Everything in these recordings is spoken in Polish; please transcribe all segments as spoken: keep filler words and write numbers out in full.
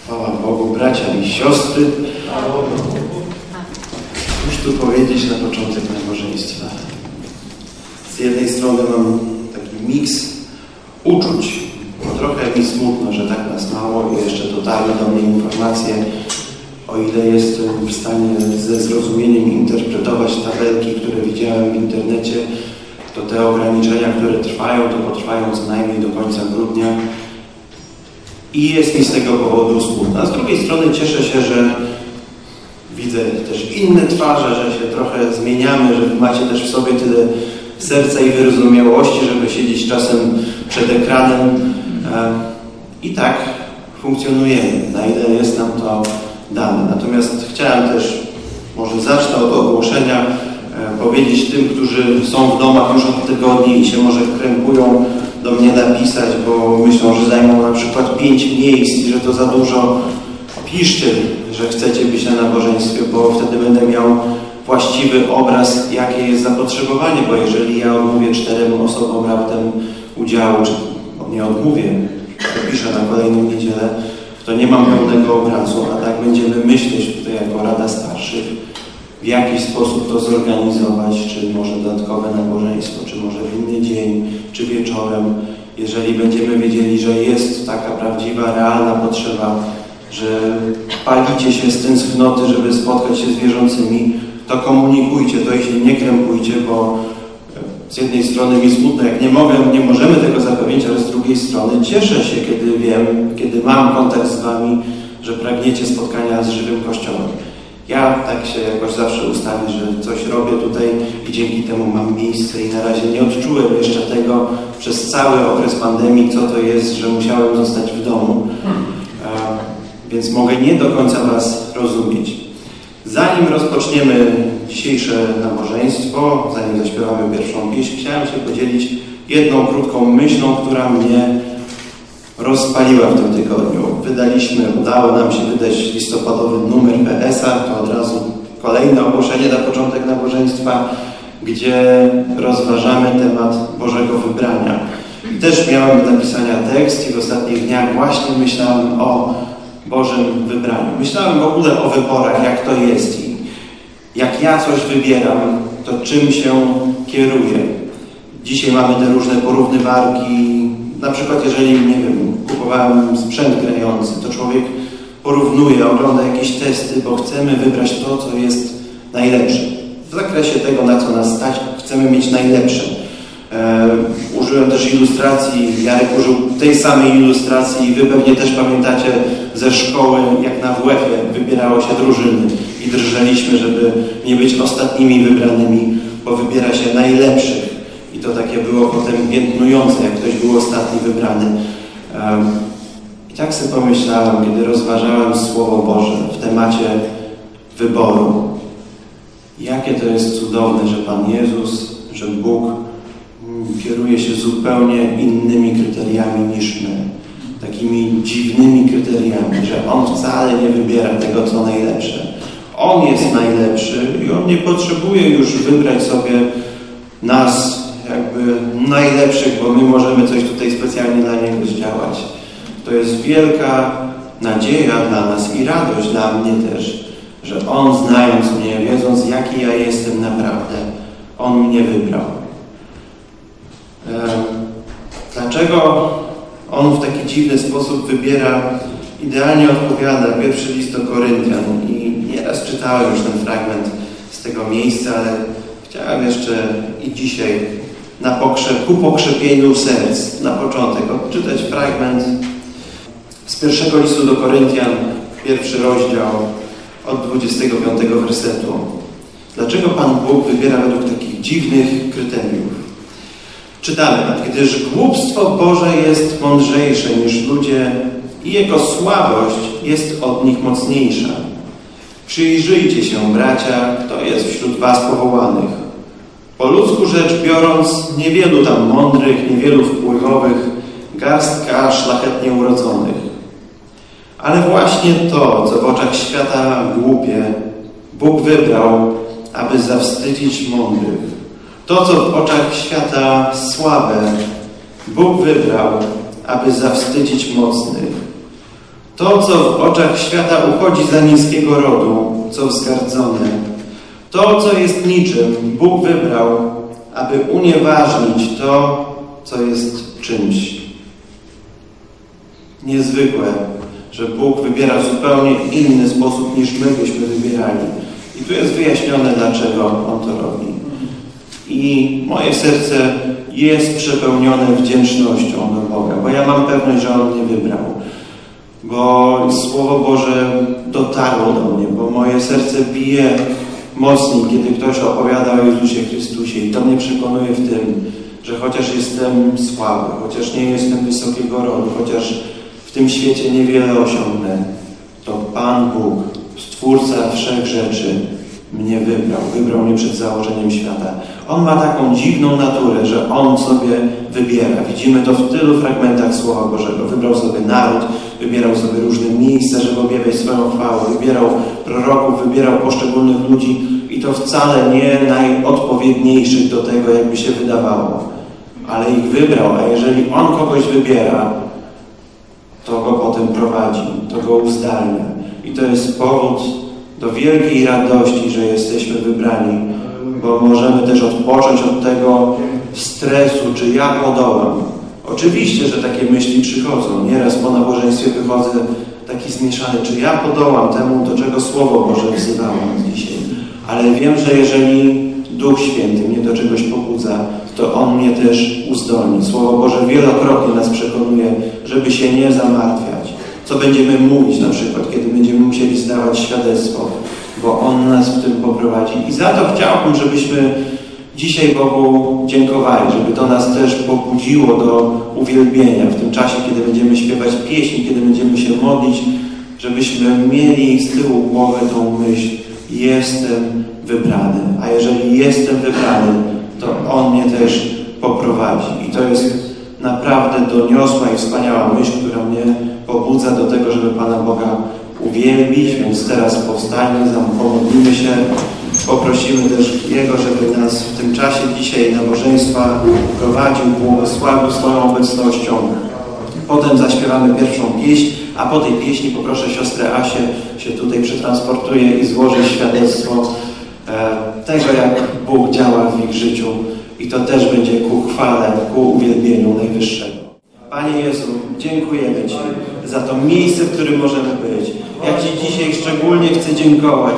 Chwała Bogu, bracia i siostry. Cóż tu powiedzieć na początek nabożeństwa? Z jednej strony mam taki miks uczuć, bo trochę mi smutno, że tak nas mało i jeszcze dotarły do mnie informacje, o ile jestem w stanie ze zrozumieniem interpretować tabelki, które widziałem w internecie, to te ograniczenia, które trwają, to potrwają co najmniej do końca grudnia. I jest mi z tego powodu smutno. A z drugiej strony cieszę się, że widzę też inne twarze, że się trochę zmieniamy, że macie też w sobie tyle serca i wyrozumiałości, żeby siedzieć czasem przed ekranem. I tak funkcjonujemy, na ile jest nam to dane. Natomiast chciałem też, może zacznę od ogłoszenia, powiedzieć tym, którzy są w domach już od tygodni i się może krępują do mnie napisać, bo myślą, że zajmą na przykład pięć miejsc i że to za dużo. Piszcie, że chcecie być na nabożeństwie, bo wtedy będę miał właściwy obraz, jakie jest zapotrzebowanie, bo jeżeli ja odmówię czterem osobom raptem udziału, czy nie odmówię, to piszę na kolejną niedzielę, to nie mam pełnego obrazu, a tak będziemy myśleć tutaj jako Rada Starszych, w jaki sposób to zorganizować, czy może dodatkowe nabożeństwo, czy może w inny dzień, czy wieczorem. Jeżeli będziemy wiedzieli, że jest taka prawdziwa, realna potrzeba, że palicie się z tęsknoty, żeby spotkać się z wierzącymi, to komunikujcie to i się nie krępujcie, bo z jednej strony mi smutno, jak nie mogę, nie możemy tego zapewnić, ale z drugiej strony cieszę się, kiedy wiem, kiedy mam kontakt z wami, że pragniecie spotkania z żywym Kościołem. Ja tak się jakoś zawsze ustawię, że coś robię tutaj i dzięki temu mam miejsce i na razie nie odczułem jeszcze tego przez cały okres pandemii, co to jest, że musiałem zostać w domu. A, więc mogę nie do końca was rozumieć. Zanim rozpoczniemy dzisiejsze nabożeństwo, zanim zaśpiewamy pierwszą pieśń, chciałem się podzielić jedną krótką myślą, która mnie rozpaliła w tym tygodniu. Wydaliśmy, udało nam się wydać listopadowy numer P S a, to od razu kolejne ogłoszenie na początek nabożeństwa, gdzie rozważamy temat Bożego wybrania. I też miałem do napisania tekst i w ostatnich dniach właśnie myślałem o Bożym wybraniu. Myślałem w ogóle o wyborach, jak to jest i jak ja coś wybieram, to czym się kieruję. Dzisiaj mamy te różne porównywarki. Na przykład jeżeli, nie wiem, kupowałem sprzęt grający, to człowiek porównuje, ogląda jakieś testy, bo chcemy wybrać to, co jest najlepsze. W zakresie tego, na co nas stać, chcemy mieć najlepsze. E, użyłem też ilustracji, Jarek użył tej samej ilustracji i wy pewnie też pamiętacie ze szkoły, jak na W F-ie wybierało się drużyny i drżeliśmy, żeby nie być ostatnimi wybranymi, bo wybiera się najlepszych. I to takie było potem piętnujące, jak ktoś był ostatni wybrany. Um, I tak sobie pomyślałem, kiedy rozważałem Słowo Boże w temacie wyboru. Jakie to jest cudowne, że Pan Jezus, że Bóg kieruje się zupełnie innymi kryteriami niż my. Takimi dziwnymi kryteriami, że On wcale nie wybiera tego, co najlepsze. On jest najlepszy i On nie potrzebuje już wybrać sobie nas jakby najlepszych, bo my możemy coś tutaj specjalnie dla Niego zdziałać. To jest wielka nadzieja dla nas i radość dla mnie też, że On, znając mnie, wiedząc, jaki ja jestem naprawdę, On mnie wybrał. Dlaczego On w taki dziwny sposób wybiera? Idealnie odpowiada pierwszy list do Koryntian i nieraz czytałem już ten fragment z tego miejsca, ale chciałem jeszcze i dzisiaj na pokrzep, ku pokrzepieniu serc na początek odczytać fragment z pierwszego listu do Koryntian, pierwszy rozdział od dwudziestego piątego wersetu. Dlaczego Pan Bóg wybiera według takich dziwnych kryteriów? Czytamy, gdyż głupstwo Boże jest mądrzejsze niż ludzie i Jego słabość jest od nich mocniejsza. Przyjrzyjcie się, bracia, kto jest wśród was powołanych. Po ludzku rzecz biorąc, niewielu tam mądrych, niewielu wpływowych, garstka szlachetnie urodzonych. Ale właśnie to, co w oczach świata głupie, Bóg wybrał, aby zawstydzić mądrych. To, co w oczach świata słabe, Bóg wybrał, aby zawstydzić mocnych. To, co w oczach świata uchodzi za niskiego rodu, co wzgardzone, to, co jest niczym, Bóg wybrał, aby unieważnić to, co jest czymś. Niezwykłe, że Bóg wybiera w zupełnie inny sposób, niż my byśmy wybierali. I tu jest wyjaśnione, dlaczego On to robi. I moje serce jest przepełnione wdzięcznością do Boga, bo ja mam pewność, że On mnie wybrał. Bo Słowo Boże dotarło do mnie, bo moje serce bije mocniej, kiedy ktoś opowiada o Jezusie Chrystusie. I to mnie przekonuje w tym, że chociaż jestem słaby, chociaż nie jestem wysokiego rodu, chociaż w tym świecie niewiele osiągnę, to Pan Bóg, Stwórca wszech rzeczy, mnie wybrał. Wybrał mnie przed założeniem świata. On ma taką dziwną naturę, że On sobie wybiera. Widzimy to w tylu fragmentach Słowa Bożego. Wybrał sobie naród, wybierał sobie różne miejsca, żeby objawiać swoją chwałę. Wybierał proroków, wybierał poszczególnych ludzi i to wcale nie najodpowiedniejszych do tego, jakby się wydawało. Ale ich wybrał, a jeżeli On kogoś wybiera, to go potem prowadzi, to go uzdalnia. I to jest powód do wielkiej radości, że jesteśmy wybrani, bo możemy też odpocząć od tego stresu, czy ja podołam. Oczywiście, że takie myśli przychodzą. Nieraz po nabożeństwie wychodzę taki zmieszany, czy ja podołam temu, do czego Słowo Boże wzywało nas dzisiaj. Ale wiem, że jeżeli Duch Święty mnie do czegoś pobudza, to On mnie też uzdolni. Słowo Boże wielokrotnie nas przekonuje, żeby się nie zamartwiać. Co będziemy mówić na przykład, kiedy będziemy musieli zdawać świadectwo, bo On nas w tym poprowadzi. I za to chciałbym, żebyśmy dzisiaj Bogu dziękowali, żeby to nas też pobudziło do uwielbienia w tym czasie, kiedy będziemy śpiewać pieśni, kiedy będziemy się modlić, żebyśmy mieli z tyłu głowy tą myśl: jestem wybrany. A jeżeli jestem wybrany, to On mnie też poprowadzi. I to jest naprawdę doniosła i wspaniała myśl, która mnie pobudza do tego, żeby Pana Boga uwielbić. Więc teraz powstańmy, pomodlimy się, poprosimy też Jego, żeby nas w tym czasie dzisiaj nabożeństwa prowadził, błogosławił swoją obecnością. Potem zaśpiewamy pierwszą pieśń, a po tej pieśni poproszę siostrę Asię, się tutaj przetransportuje i złoży świadectwo e, tego, jak Bóg działa w ich życiu. I to też będzie ku chwale, ku uwielbieniu Najwyższego. Panie Jezu, dziękujemy Ci za to miejsce, w którym możemy być. Ja Ci dzisiaj szczególnie chcę dziękować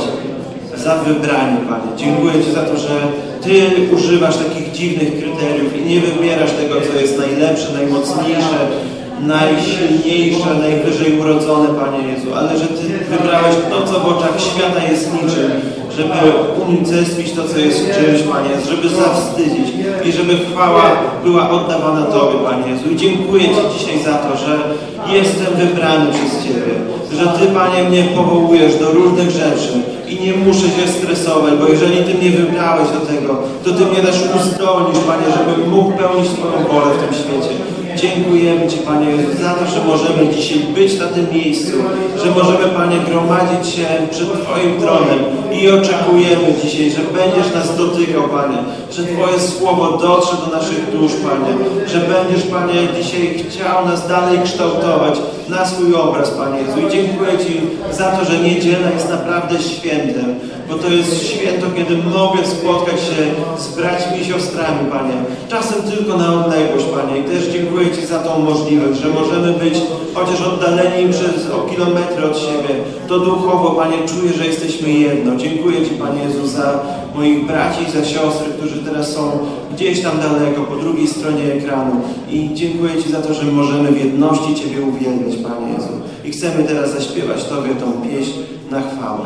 za wybranie, Panie. Dziękuję Ci za to, że Ty używasz takich dziwnych kryteriów i nie wybierasz tego, co jest najlepsze, najmocniejsze, najsilniejsze, najwyżej urodzone, Panie Jezu, ale że Ty wybrałeś to, co w oczach świata jest niczym, żeby unicestwić to, co jest czymś, Panie Jezu, żeby zawstydzić i żeby chwała była oddawana Tobie, Panie Jezu. I dziękuję Ci dzisiaj za to, że jestem wybrany przez Ciebie, że Ty, Panie, mnie powołujesz do różnych rzeczy i nie muszę się stresować, bo jeżeli Ty mnie wybrałeś do tego, to Ty mnie też uzdolnisz, Panie, żebym mógł pełnić Twoją wolę w tym świecie. Dziękujemy Ci, Panie Jezu, za to, że możemy dzisiaj być na tym miejscu, że możemy, Panie, gromadzić się przed Twoim tronem i oczekujemy dzisiaj, że będziesz nas dotykał, Panie, że Twoje słowo dotrze do naszych dusz, Panie, że będziesz, Panie, dzisiaj chciał nas dalej kształtować na swój obraz, Panie Jezu. I dziękuję Ci za to, że niedziela jest naprawdę świętem, bo to jest święto, kiedy mogę spotkać się z braćmi i siostrami, Panie, czasem tylko na odległość, Panie. I też dziękuję Ci za tą możliwość, że możemy być chociaż oddaleni przez o kilometry od siebie, to duchowo, Panie, czuję, że jesteśmy jedno. Dziękuję Ci, Panie Jezu, za moich braci i za siostry, którzy teraz są gdzieś tam daleko, po drugiej stronie ekranu. I dziękuję Ci za to, że możemy w jedności Ciebie uwielbiać, Panie Jezu. I chcemy teraz zaśpiewać Tobie tą pieśń na chwałę.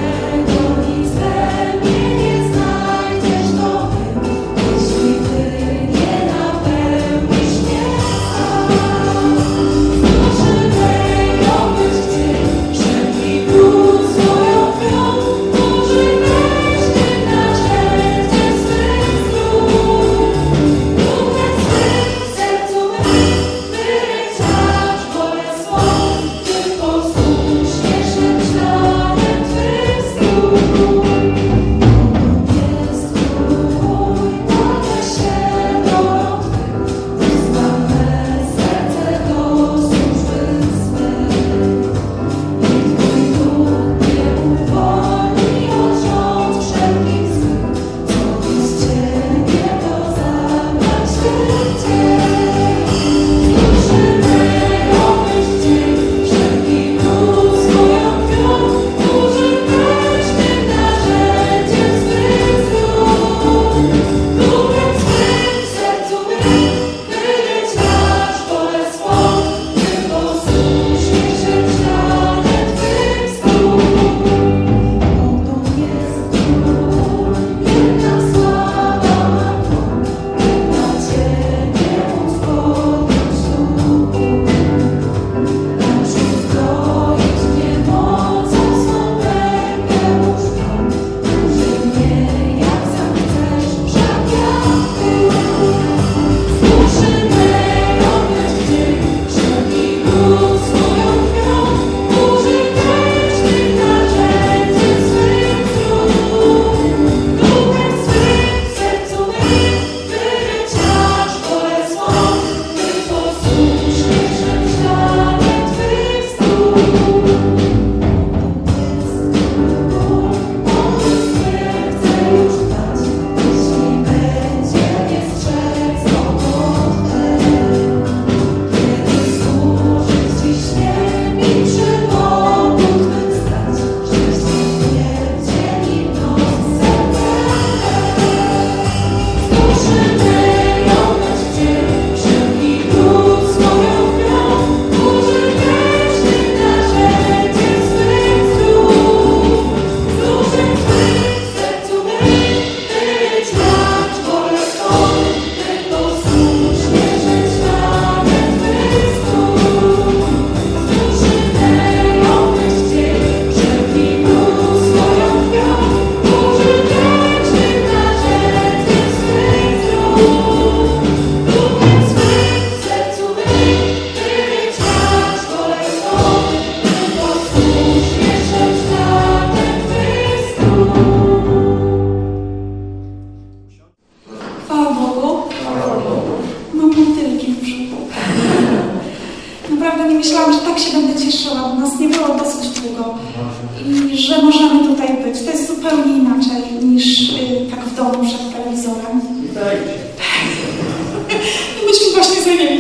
Jeśli Ty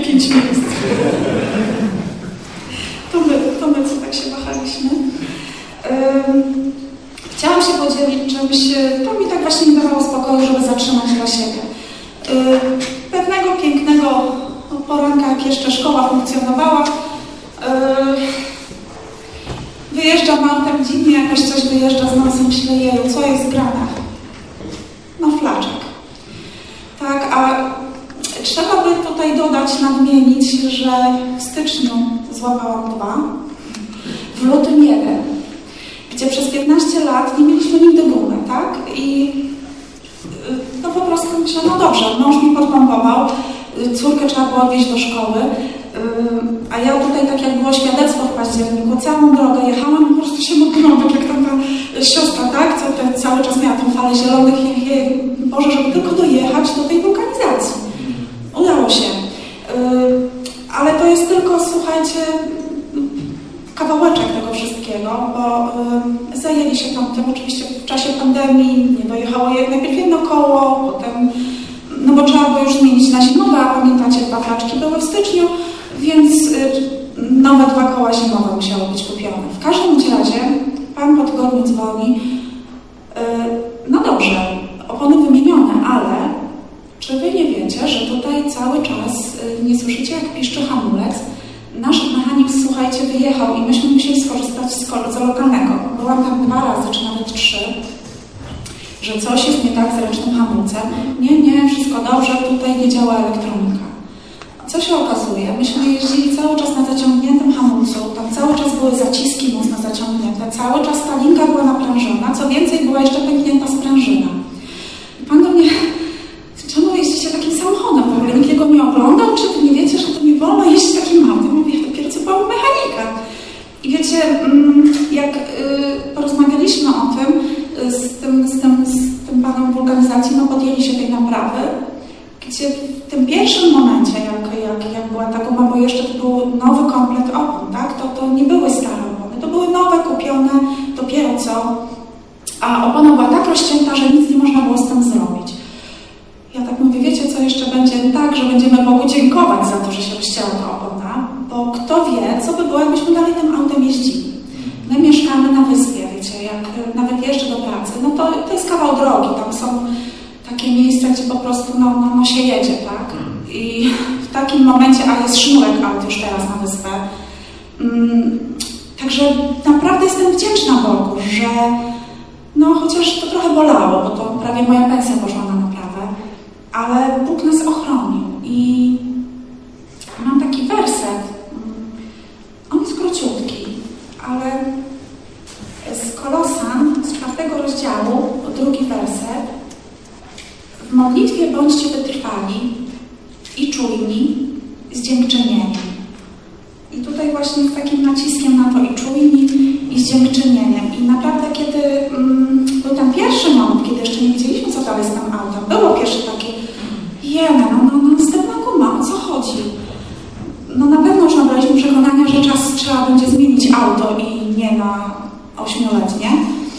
pięć miejsc. To my, to my co tak się wahaliśmy. Um, chciałam się podzielić czymś, to mi tak właśnie nie dawało spokoju, żeby zatrzymać dla siebie. Um, pewnego pięknego poranka, jak jeszcze szkoła funkcjonowała, um, wyjeżdżam autem dziwnie, jakoś coś wyjeżdża z nosem, myślę, jeju, co jest grane? No flaczek. Tak, a trzeba by tutaj dodać, nadmienić, że w styczniu złapałam dwa, w lutym jeden, gdzie przez piętnaście lat nie mieliśmy nigdy gumy, tak? I no po prostu myślę, no dobrze, mąż mi podpompował, córkę trzeba było odwieźć do szkoły, a ja tutaj, tak jak było świadectwo w październiku, całą drogę jechałam, po prostu się modliłam, tak jak tam ta siostra, tak, co ten cały czas miała tą falę zielonych i Boże, żeby tylko dojechać do tej wulkanizacji. Udało się. Ale to jest tylko, słuchajcie, kawałeczek tego wszystkiego, bo zajęli się tam tym oczywiście w czasie pandemii, nie dojechało najpierw jedno koło, potem, no bo trzeba było już zmienić na zimowe, a pamiętacie, dwa flaczki były w styczniu, więc nowe dwa koła zimowe musiały być kupione. W każdym razie pan po tygodniu dzwoni, no dobrze, opony wymienione, ale czy wy nie wiecie, że tutaj cały czas nie słyszycie, jak piszczy hamulec? Nasz mechanik, słuchajcie, wyjechał i myśmy musieli skorzystać z, z lokalnego. Byłam tam dwa razy, czy nawet trzy, że coś jest nie tak z ręcznym hamulcem. Nie, nie, wszystko dobrze, tutaj nie działa elektronika. Co się okazuje? Myśmy jeździli cały czas na zaciągniętym hamulcu, tam cały czas były zaciski mocno zaciągnięte, cały czas ta linka była naprężona, co więcej, była jeszcze pęknięta sprężyna. I pan do mnie, czemu jeździcie takim samochodem? W ogóle nikt jego nie oglądał? Czy wy nie wiecie, że to nie wolno jeździć takim autem? Mówię, dopiero co byłam mechanika. I wiecie, jak porozmawialiśmy o tym z tym, z tym, z tym panem wulkanizacji, no podjęli się tej naprawy, gdzie w tym pierwszym momencie, jak, jak, jak była ta guma, bo jeszcze to był nowy komplet opon, tak? To, to nie były stare opony, to były nowe, kupione dopiero co, a opona była tak rozcięta, że nic nie można było z tym zrobić. Ja tak mówię, wiecie co jeszcze będzie tak, że będziemy Bogu dziękować za to, że się rozcięła ta opona, bo kto wie, co by było, jakbyśmy dalej tym autem jeździli. My mieszkamy na wyspie, wiecie, jak nawet jeżdżę do pracy, no to, to jest kawał drogi, tam są takie miejsca, gdzie po prostu no, no, no się jedzie, tak? I w takim momencie, a jest sznurek aut już teraz na wyspę. Um, także naprawdę jestem wdzięczna Bogu, że no chociaż to trochę bolało, bo to prawie moja pensja poszła na naprawę, ale Bóg nas ochronił. I mam taki werset, on jest króciutki, ale z Kolosan, z czwartego rozdziału, drugi werset. W modlitwie bądźcie wytrwali i czujni z dziękczynieniem. I tutaj właśnie z takim naciskiem na to i czujni, i z dziękczynieniem. I naprawdę, kiedy mm, był ten pierwszy moment, kiedy jeszcze nie wiedzieliśmy, co dalej z tym autem, było pierwsze takie, jene, no, no, no następna guma, o co chodzi? No na pewno już nabraliśmy przekonania, że czas trzeba będzie zmienić auto i nie na ośmioletnie.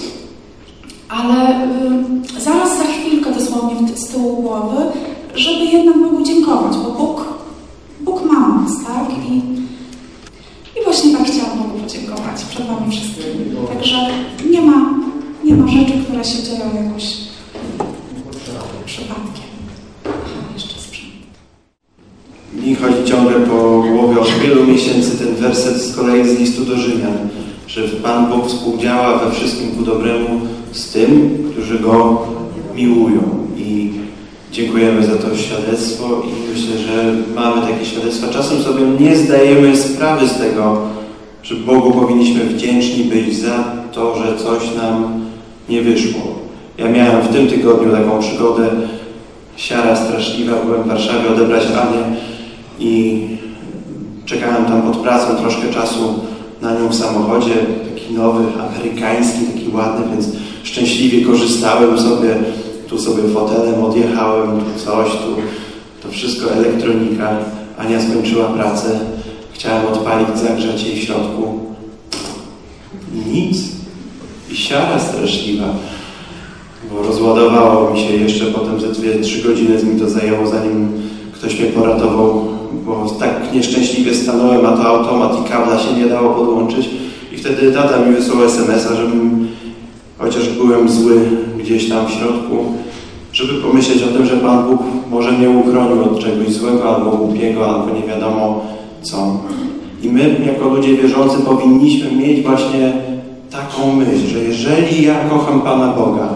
Ale y, zaraz za chwilkę dosłownie z tyłu głowy, żeby jednak Bogu dziękować, bo Bóg, Bóg ma nas, tak? I, i właśnie tak chciałam Bogu podziękować przed wami wszystkimi. Także nie ma, nie ma rzeczy, które się dzieją jakoś przypadkiem. Aha, jeszcze sprzęt. Mi chodzi ciągle po głowie od wielu miesięcy ten werset z kolei z listu do Rzymian, że Pan Bóg współdziała we wszystkim ku dobremu z tym, którzy Go miłują. I dziękujemy za to świadectwo i myślę, że mamy takie świadectwa. Czasem sobie nie zdajemy sprawy z tego, że Bogu powinniśmy wdzięczni być za to, że coś nam nie wyszło. Ja miałem w tym tygodniu taką przygodę, siara straszliwa, byłem w Warszawie odebrać Anię i czekałem tam pod pracą troszkę czasu na nią w samochodzie, taki nowy, amerykański, taki ładny, więc szczęśliwie korzystałem sobie, tu sobie fotelem odjechałem, tu coś, tu to wszystko elektronika. Ania skończyła pracę, chciałem odpalić, zagrzać jej w środku. Nic. I siara straszliwa, bo rozładowało mi się jeszcze potem ze dwie, trzy godziny mi to zajęło, zanim ktoś mnie poratował bo tak nieszczęśliwie stanąłem, a to automat i kabla się nie dało podłączyć. I wtedy tata mi wysłał es em es a, żebym, chociaż byłem zły gdzieś tam w środku, żeby pomyśleć o tym, że Pan Bóg może mnie uchronił od czegoś złego albo głupiego, albo nie wiadomo co. I my, jako ludzie wierzący, powinniśmy mieć właśnie taką myśl, że jeżeli ja kocham Pana Boga,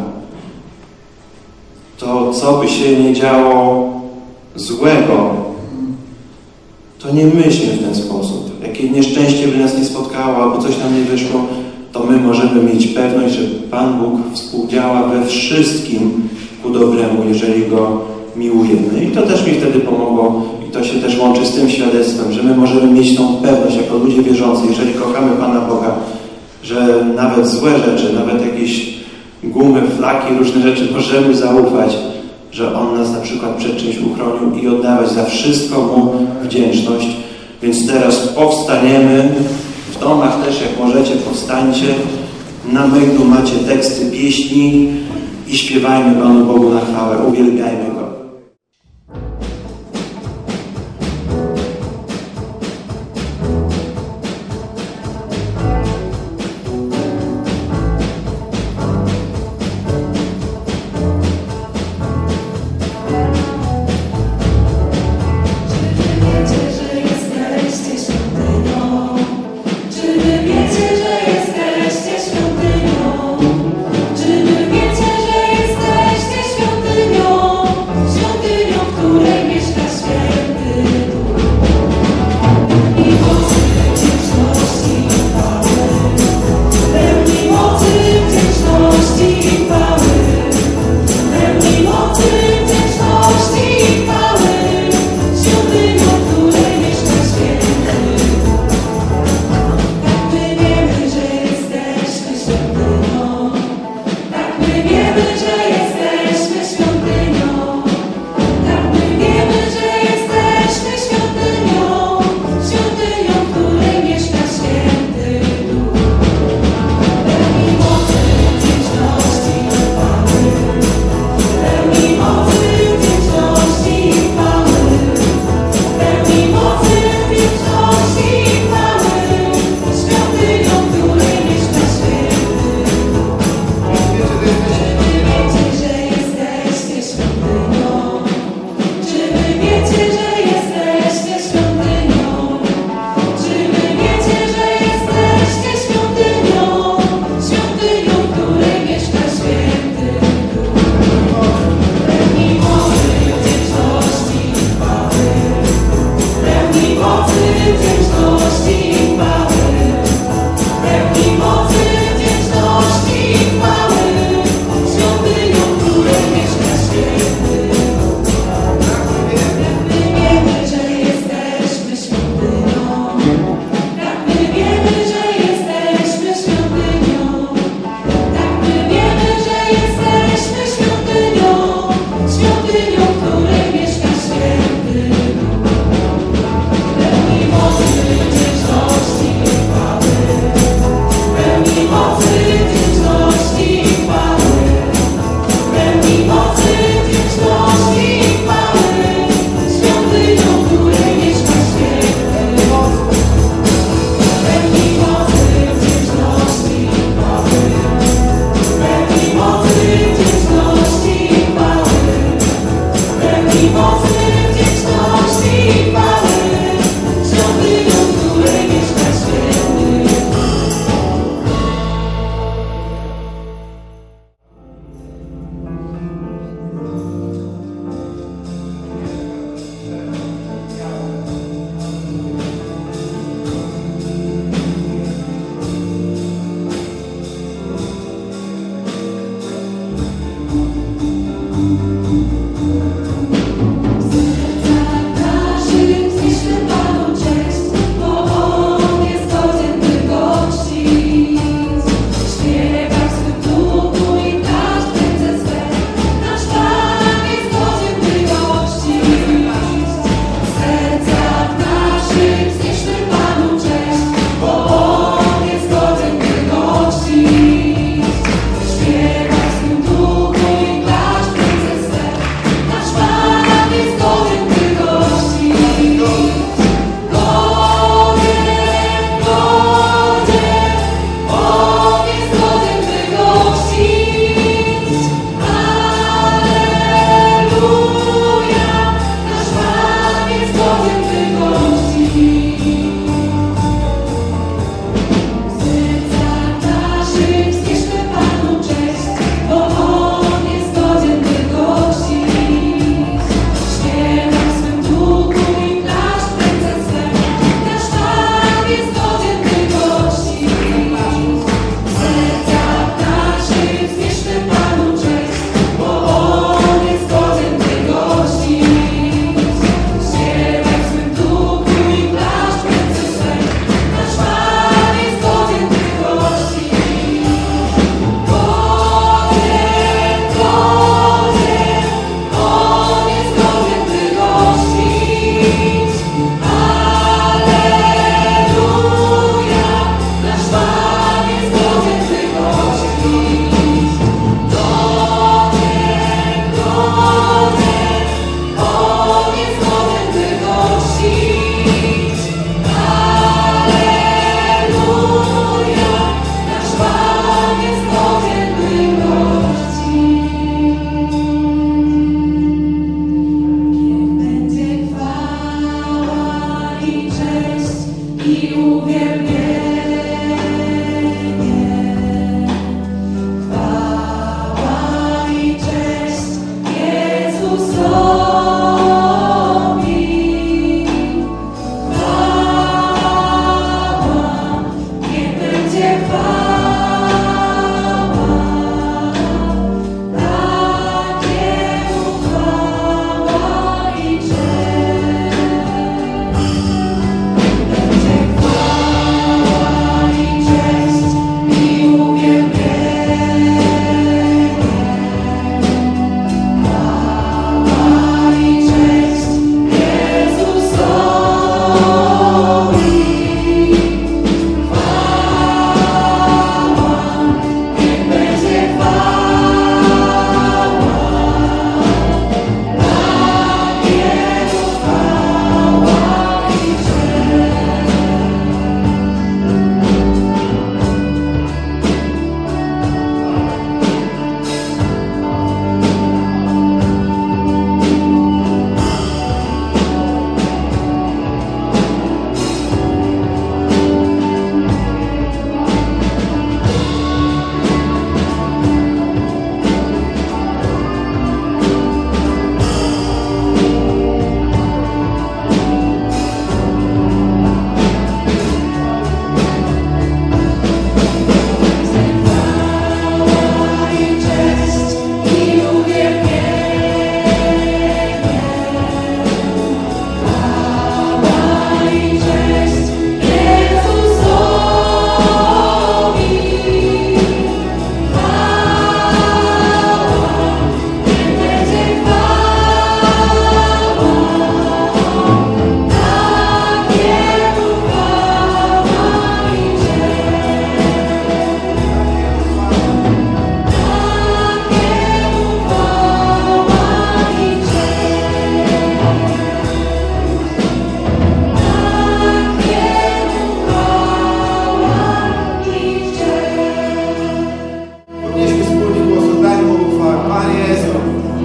to co by się nie działo złego, to nie myślmy w ten sposób. Jakie nieszczęście by nas nie spotkało, albo coś nam nie wyszło, to my możemy mieć pewność, że Pan Bóg współdziała we wszystkim ku dobremu, jeżeli Go miłujemy. I to też mi wtedy pomogło i to się też łączy z tym świadectwem, że my możemy mieć tą pewność jako ludzie wierzący, jeżeli kochamy Pana Boga, że nawet złe rzeczy, nawet jakieś gumy, flaki, różne rzeczy możemy zaufać, że On nas na przykład przed czymś uchronił i oddawać za wszystko Mu wdzięczność. Więc teraz powstaniemy, w domach też jak możecie powstańcie, na myglu macie teksty pieśni i śpiewajmy Panu Bogu na chwałę, uwielbiajmy Go.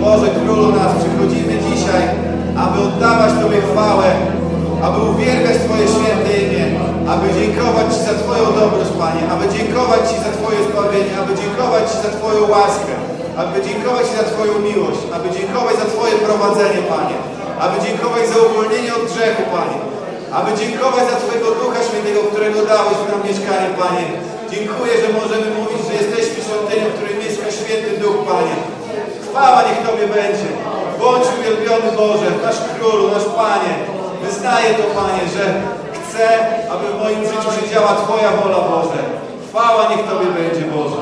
Boże, Królu nasz, przychodzimy dzisiaj, aby oddawać Tobie chwałę, aby uwielbiać Twoje święte imię, aby dziękować Ci za Twoją dobroć, Panie, aby dziękować Ci za Twoje zbawienie, aby dziękować Ci za Twoją łaskę, aby dziękować Ci za Twoją miłość, aby dziękować za Twoje prowadzenie, Panie, aby dziękować za uwolnienie od grzechu, Panie, aby dziękować za Twojego Ducha Świętego, którego dałeś nam mieszkanie, Panie. Dziękuję, że możemy mówić, że jesteśmy świątynią, w której mieszka Święty Duch, Panie. Chwała niech Tobie będzie. Bądź uwielbiony Boże, nasz Królu, nasz Panie. Wyznaję to, Panie, że chcę, aby w moim życiu się działa Twoja wola, Boże. Chwała niech Tobie będzie, Boże.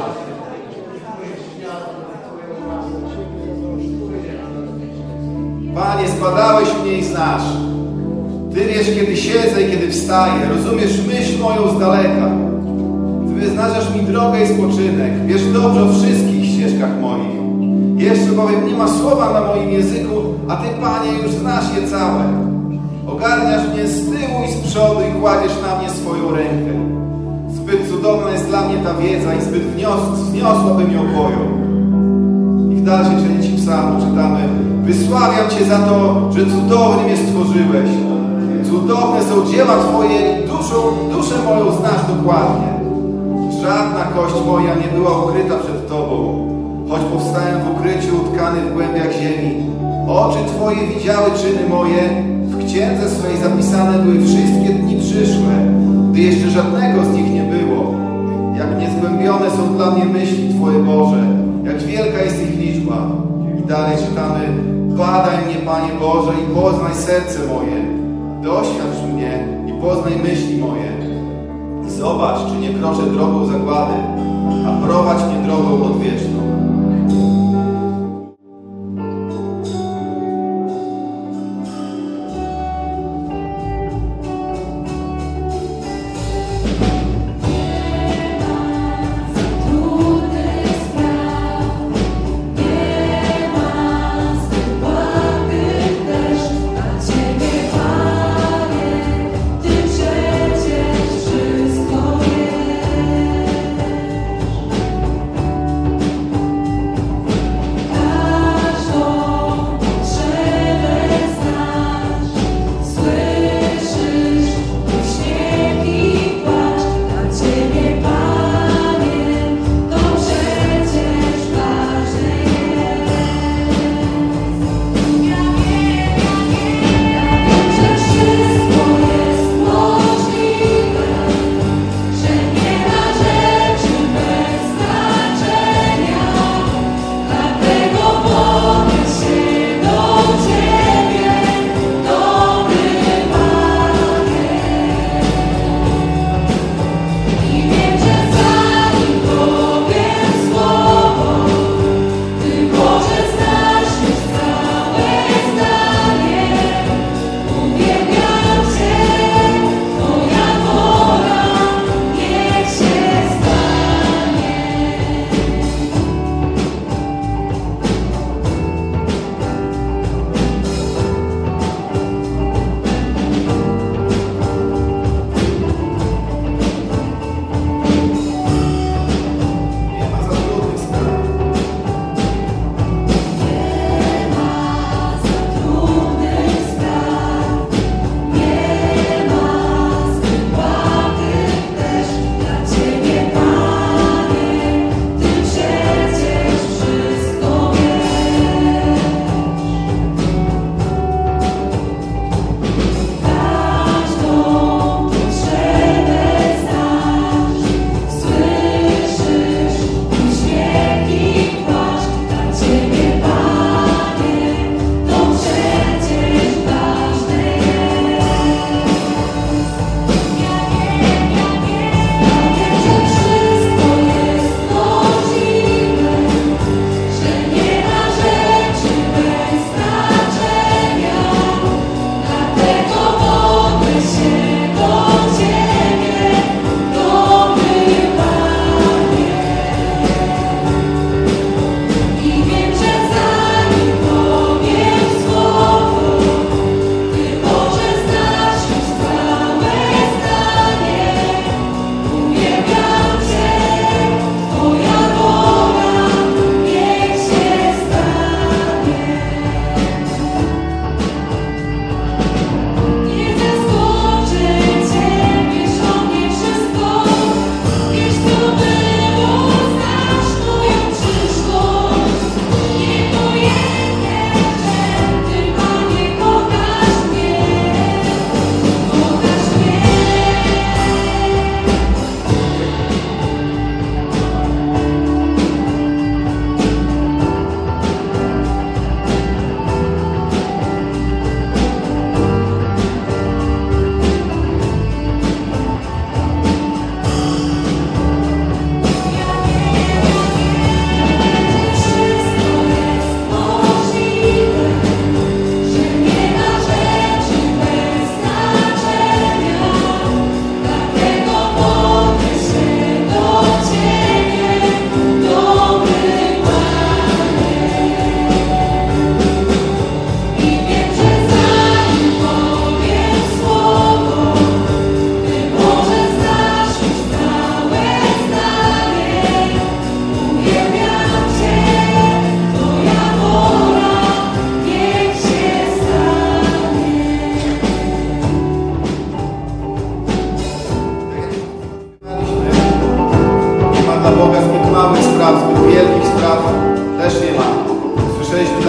Panie, zbadałeś mnie i znasz. Ty wiesz, kiedy siedzę i kiedy wstaję. Rozumiesz myśl moją z daleka. Ty wyznaczasz mi drogę i spoczynek. Wiesz dobrze o wszystkich ścieżkach moich. Jeszcze bowiem nie ma słowa na moim języku, a Ty, Panie, już znasz je całe. Ogarniasz mnie z tyłu i z przodu i kładziesz na mnie swoją rękę. Zbyt cudowna jest dla mnie ta wiedza i zbyt wzniosła by mnie opoją. I w dalszej części psalmu czytamy: wysławiam Cię za to, że cudownie mnie stworzyłeś. Cudowne są dzieła Twoje i duszą, duszę moją znasz dokładnie. Żadna kość moja nie była ukryta przed Tobą, choć powstałem w ukryciu utkany w głębiach ziemi. Oczy Twoje widziały czyny moje, w księdze swej zapisane były wszystkie dni przyszłe, gdy jeszcze żadnego z nich nie było. Jak niezgłębione są dla mnie myśli Twoje, Boże, jak wielka jest ich liczba. I dalej czytamy: badaj mnie, Panie Boże, i poznaj serce moje. Doświadcz mnie i poznaj myśli moje. I zobacz, czy nie kroczę drogą zagłady, a prowadź mnie drogą odwieczną.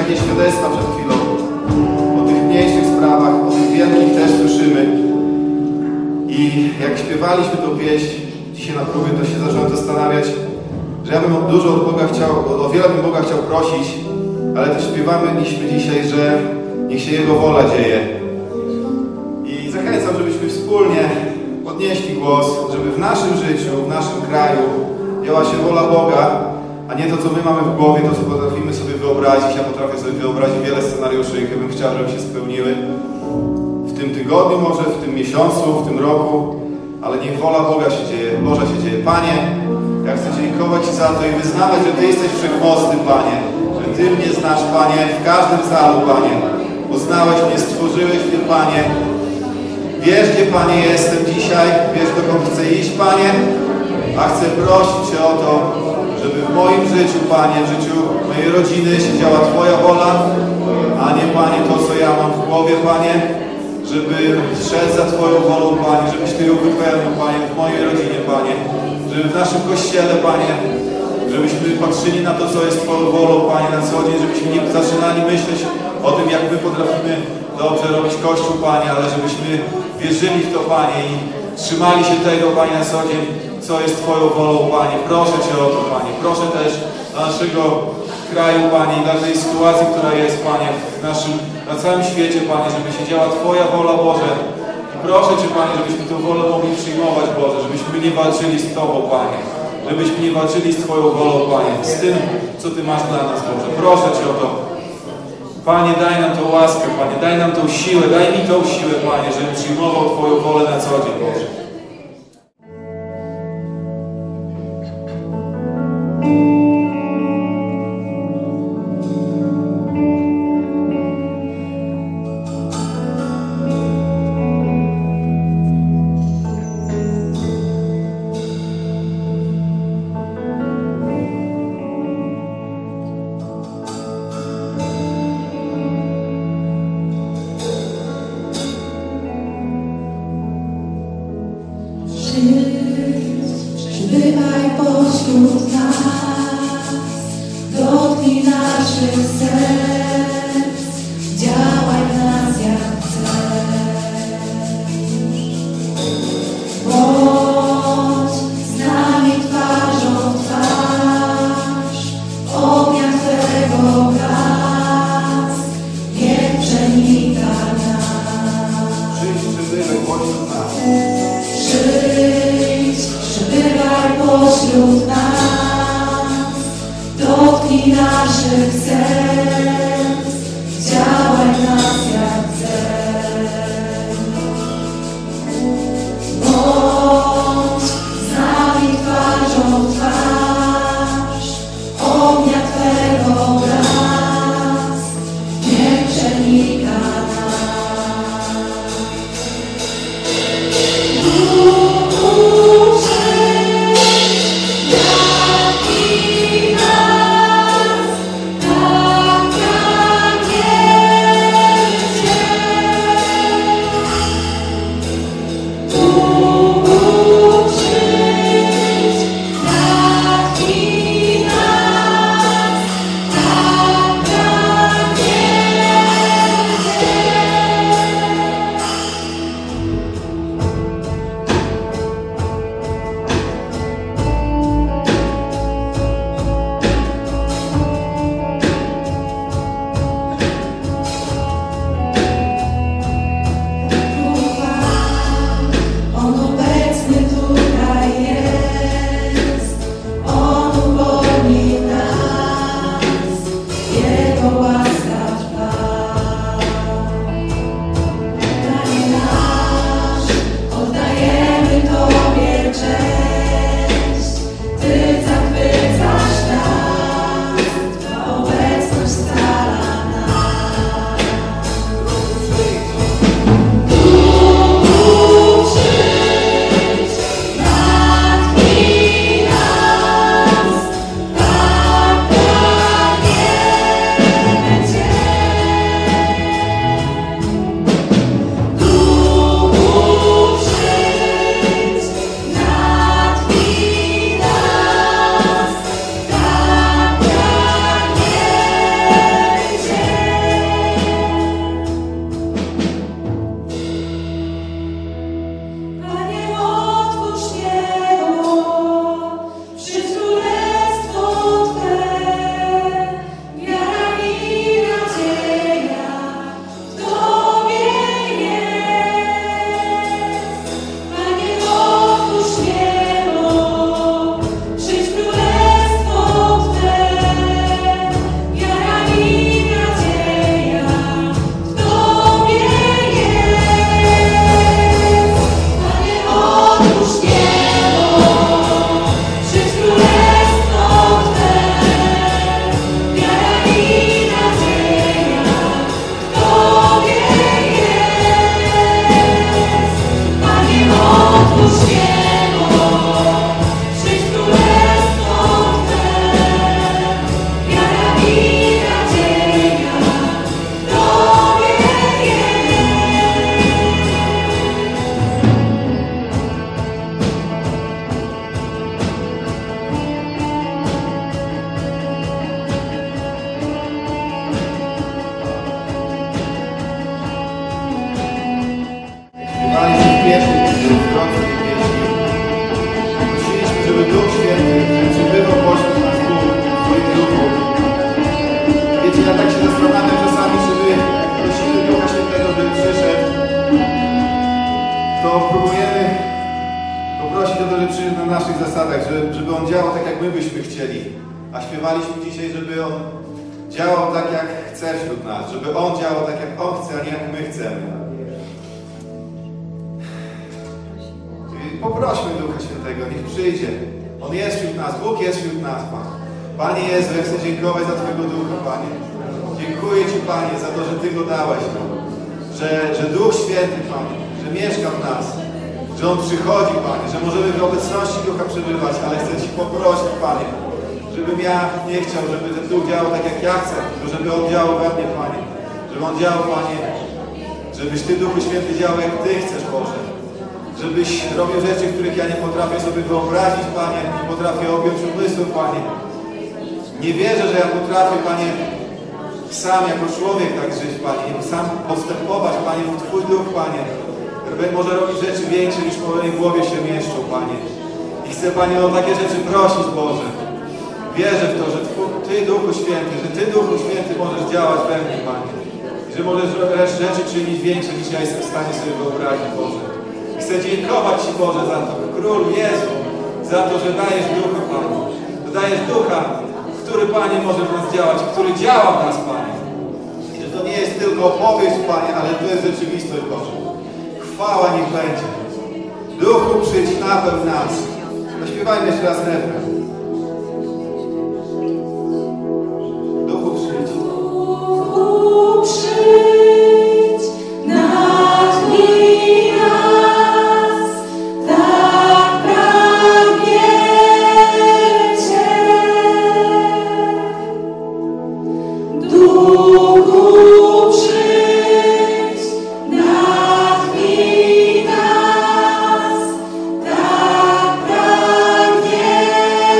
takie świadectwa przed chwilą. O tych mniejszych sprawach, o tych wielkich też słyszymy. I jak śpiewaliśmy tą pieśń dzisiaj na próbie, to się zacząłem zastanawiać, że ja bym dużo od Boga chciał, o wiele bym Boga chciał prosić, ale też śpiewaliśmy dzisiaj, że niech się Jego wola dzieje. I zachęcam, żebyśmy wspólnie podnieśli głos, żeby w naszym życiu, w naszym kraju działa się wola Boga, a nie to, co my mamy w głowie, to, co potrafimy sobie wyobrazić. Ja potrafię sobie wyobrazić wiele scenariuszy, jakie bym chciał, żeby się spełniły. W tym tygodniu może, w tym miesiącu, w tym roku, ale niech wola Boga się dzieje, Boża się dzieje. Panie, ja chcę dziękować Ci za to i wyznawać, że Ty jesteś wszechmocny, Panie, że Ty mnie znasz, Panie, w każdym calu, Panie. Poznałeś mnie, stworzyłeś mnie, Panie. Wiesz, gdzie, Panie, jestem dzisiaj, wiesz, dokąd chcę iść, Panie, a chcę prosić Cię o to, żeby w moim życiu, Panie, w życiu mojej rodziny się działa Twoja wola, a nie, Panie, to, co ja mam w głowie, Panie, żeby szedł za Twoją wolą, Panie, żebyś Ty ją wypełnił, Panie, w mojej rodzinie, Panie, żeby w naszym Kościele, Panie, żebyśmy patrzyli na to, co jest Twoją wolą, Panie, na co dzień, żebyśmy nie zaczynali myśleć o tym, jak my potrafimy dobrze robić Kościół, Panie, ale żebyśmy wierzyli w to, Panie, i trzymali się tego, Panie, na co dzień, co jest Twoją wolą, Panie. Proszę Cię o to, Panie. Proszę też dla naszego kraju, Panie, i dla tej sytuacji, która jest, Panie, w naszym, na całym świecie, Panie, żeby się działa Twoja wola, Boże. I proszę Cię, Panie, żebyśmy tę wolę mogli przyjmować, Boże, żebyśmy nie walczyli z Tobą, Panie. Żebyśmy nie walczyli z Twoją wolą, Panie, z tym, co Ty masz dla nas, Boże. Proszę Cię o to. Panie, daj nam tą łaskę, Panie, daj nam tą siłę, daj mi tą siłę, Panie, żebym przyjmował Twoją wolę na co dzień, Boże. chcieli. A śpiewaliśmy dzisiaj, żeby On działał tak, jak chce wśród nas. Żeby On działał tak, jak On chce, a nie jak my chcemy. I poprośmy Ducha Świętego, niech przyjdzie. On jest wśród nas, Bóg jest wśród nas, Pan. Panie Jezu, ja chcę dziękować za Twojego Ducha, Panie. Dziękuję Ci, Panie, za to, że Ty Go dałeś. Że, że Duch Święty, Panie, że mieszka w nas. Że On przychodzi, Panie, że możemy w obecności Ducha przebywać, ale chcę Ci poprosić, Panie, żebym ja nie chciał, żeby ten Duch działał tak, jak ja chcę, tylko żeby On działał we mnie, Panie. Żeby On działał, Panie, żebyś Ty, Duchu Święty, działał, jak Ty chcesz, Boże. Żebyś robił rzeczy, których ja nie potrafię sobie wyobrazić, Panie, nie potrafię objąć umysłu, Panie. Nie wierzę, że ja potrafię, Panie, sam jako człowiek tak żyć, Panie, sam postępować, Panie, w Twój Duch, Panie. Może robić rzeczy większe, niż w mojej głowie się mieszczą, Panie. I chcę, Panie, o takie rzeczy prosić, Boże. Wierzę w to, że Ty, Duchu Święty, że Ty, Duchu Święty, możesz działać we mnie, Panie. I że możesz rzeczy czynić większe, niż ja jestem w stanie sobie wyobrazić, Boże. I chcę dziękować Ci, Boże, za to, Królu Jezu, za to, że dajesz Ducha, Panie. Że dajesz Ducha, który, Panie, może w nas działać, który działa w nas, Panie. I że to nie jest tylko opowieść, Panie, ale to jest rzeczywistość, Boże. Chwała niech będzie. Duchu, przyjdź, napełń nas. Zaśpiewajmy jeszcze raz refren. Duchu, przyjdź. Duchu, przyjdź, natchnij nas, tak pragniemy Cię. Duchu, przyjdź, natchnij nas, tak pragniemy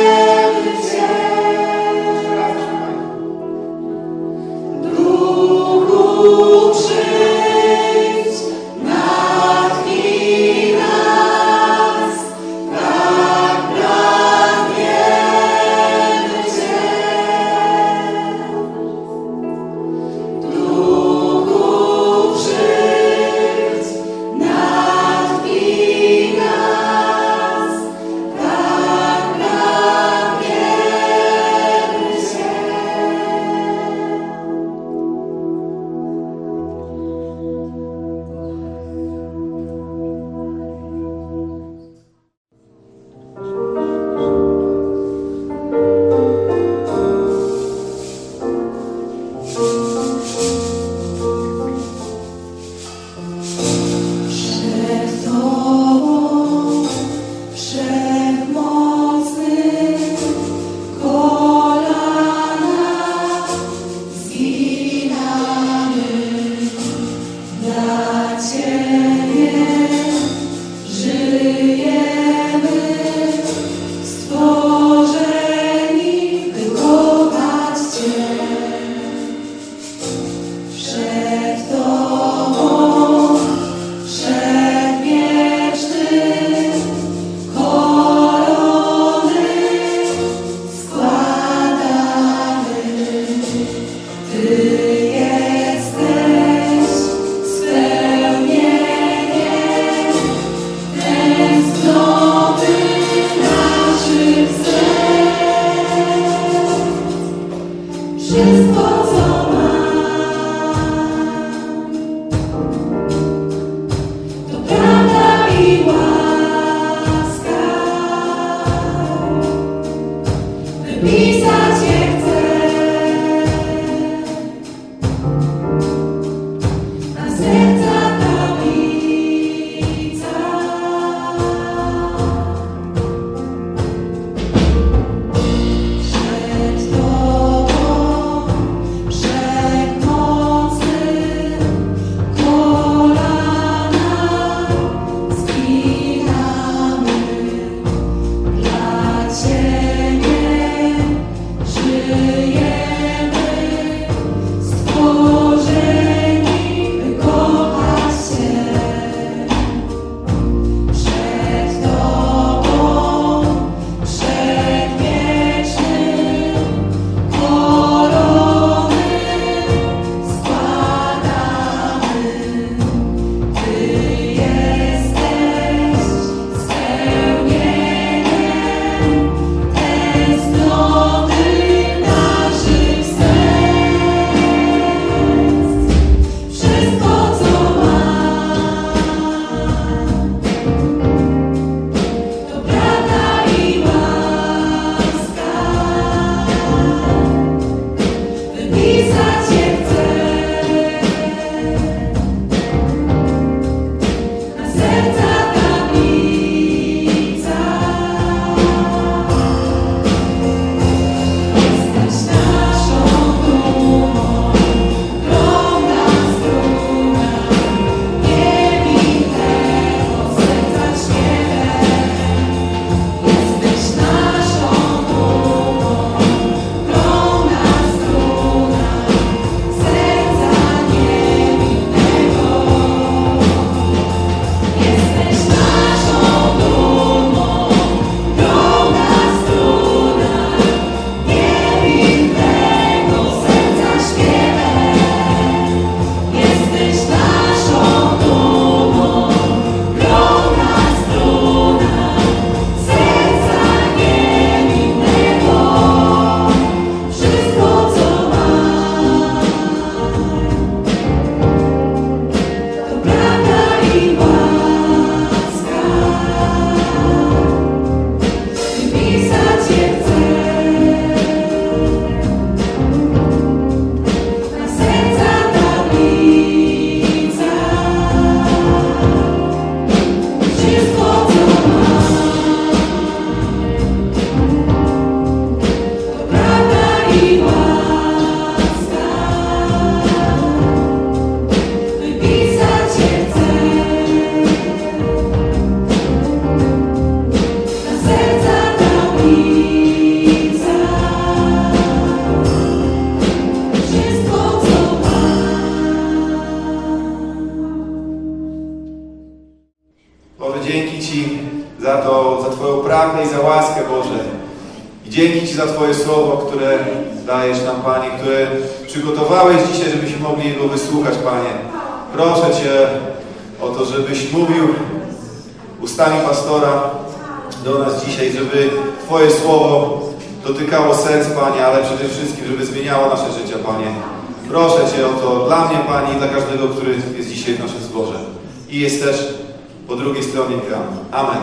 pragnę i za łaskę, Boże. I dzięki Ci za Twoje słowo, które dajesz nam, Panie, które przygotowałeś dzisiaj, żebyśmy mogli Jego wysłuchać, Panie. Proszę Cię o to, żebyś mówił ustami pastora do nas dzisiaj, żeby Twoje słowo dotykało serc, Panie, ale przede wszystkim, żeby zmieniało nasze życie, Panie. Proszę Cię o to dla mnie, Panie, i dla każdego, który jest dzisiaj w naszym zborze. I jest też po drugiej stronie ekranu. Amen.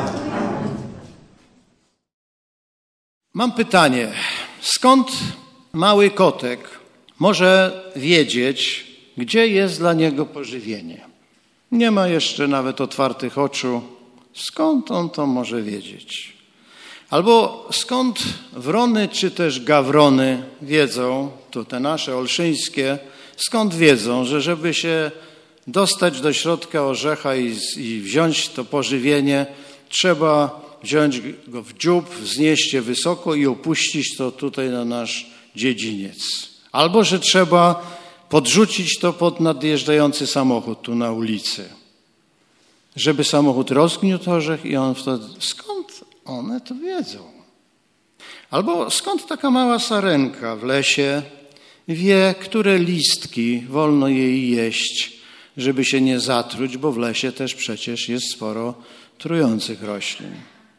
Mam pytanie. Skąd mały kotek może wiedzieć, gdzie jest dla niego pożywienie? Nie ma jeszcze nawet otwartych oczu. Skąd on to może wiedzieć? Albo skąd wrony czy też gawrony wiedzą, to te nasze olszyńskie, skąd wiedzą, że żeby się dostać do środka orzecha i, i wziąć to pożywienie, trzeba wziąć go w dziób, wznieść je wysoko i opuścić to tutaj na nasz dziedziniec. Albo że trzeba podrzucić to pod nadjeżdżający samochód tu na ulicy, żeby samochód rozgniótł orzech i on wtedy... Skąd one to wiedzą? Albo skąd taka mała sarenka w lesie wie, które listki wolno jej jeść, żeby się nie zatruć, bo w lesie też przecież jest sporo trujących roślin.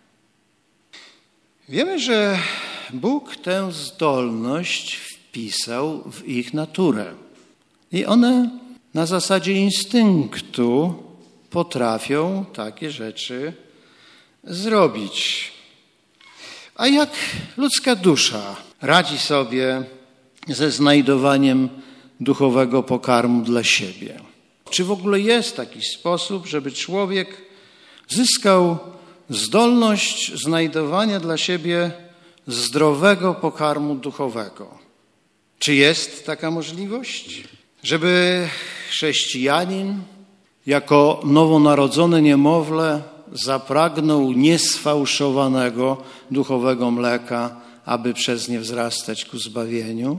Wiemy, że Bóg tę zdolność wpisał w ich naturę i one na zasadzie instynktu potrafią takie rzeczy zrobić. A jak ludzka dusza radzi sobie ze znajdowaniem duchowego pokarmu dla siebie? Czy w ogóle jest taki sposób, żeby człowiek zyskał zdolność znajdowania dla siebie zdrowego pokarmu duchowego? Czy jest taka możliwość? Żeby chrześcijanin jako nowonarodzone niemowlę zapragnął niesfałszowanego duchowego mleka, aby przez nie wzrastać ku zbawieniu?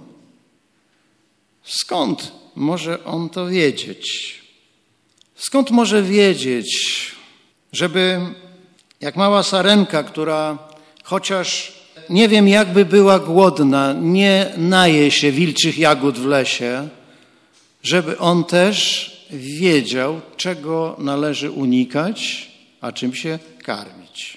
Skąd może on to wiedzieć? Skąd może wiedzieć, żeby jak mała sarenka, która chociaż nie wiem jakby była głodna, nie naje się wilczych jagód w lesie, żeby on też wiedział, czego należy unikać, a czym się karmić.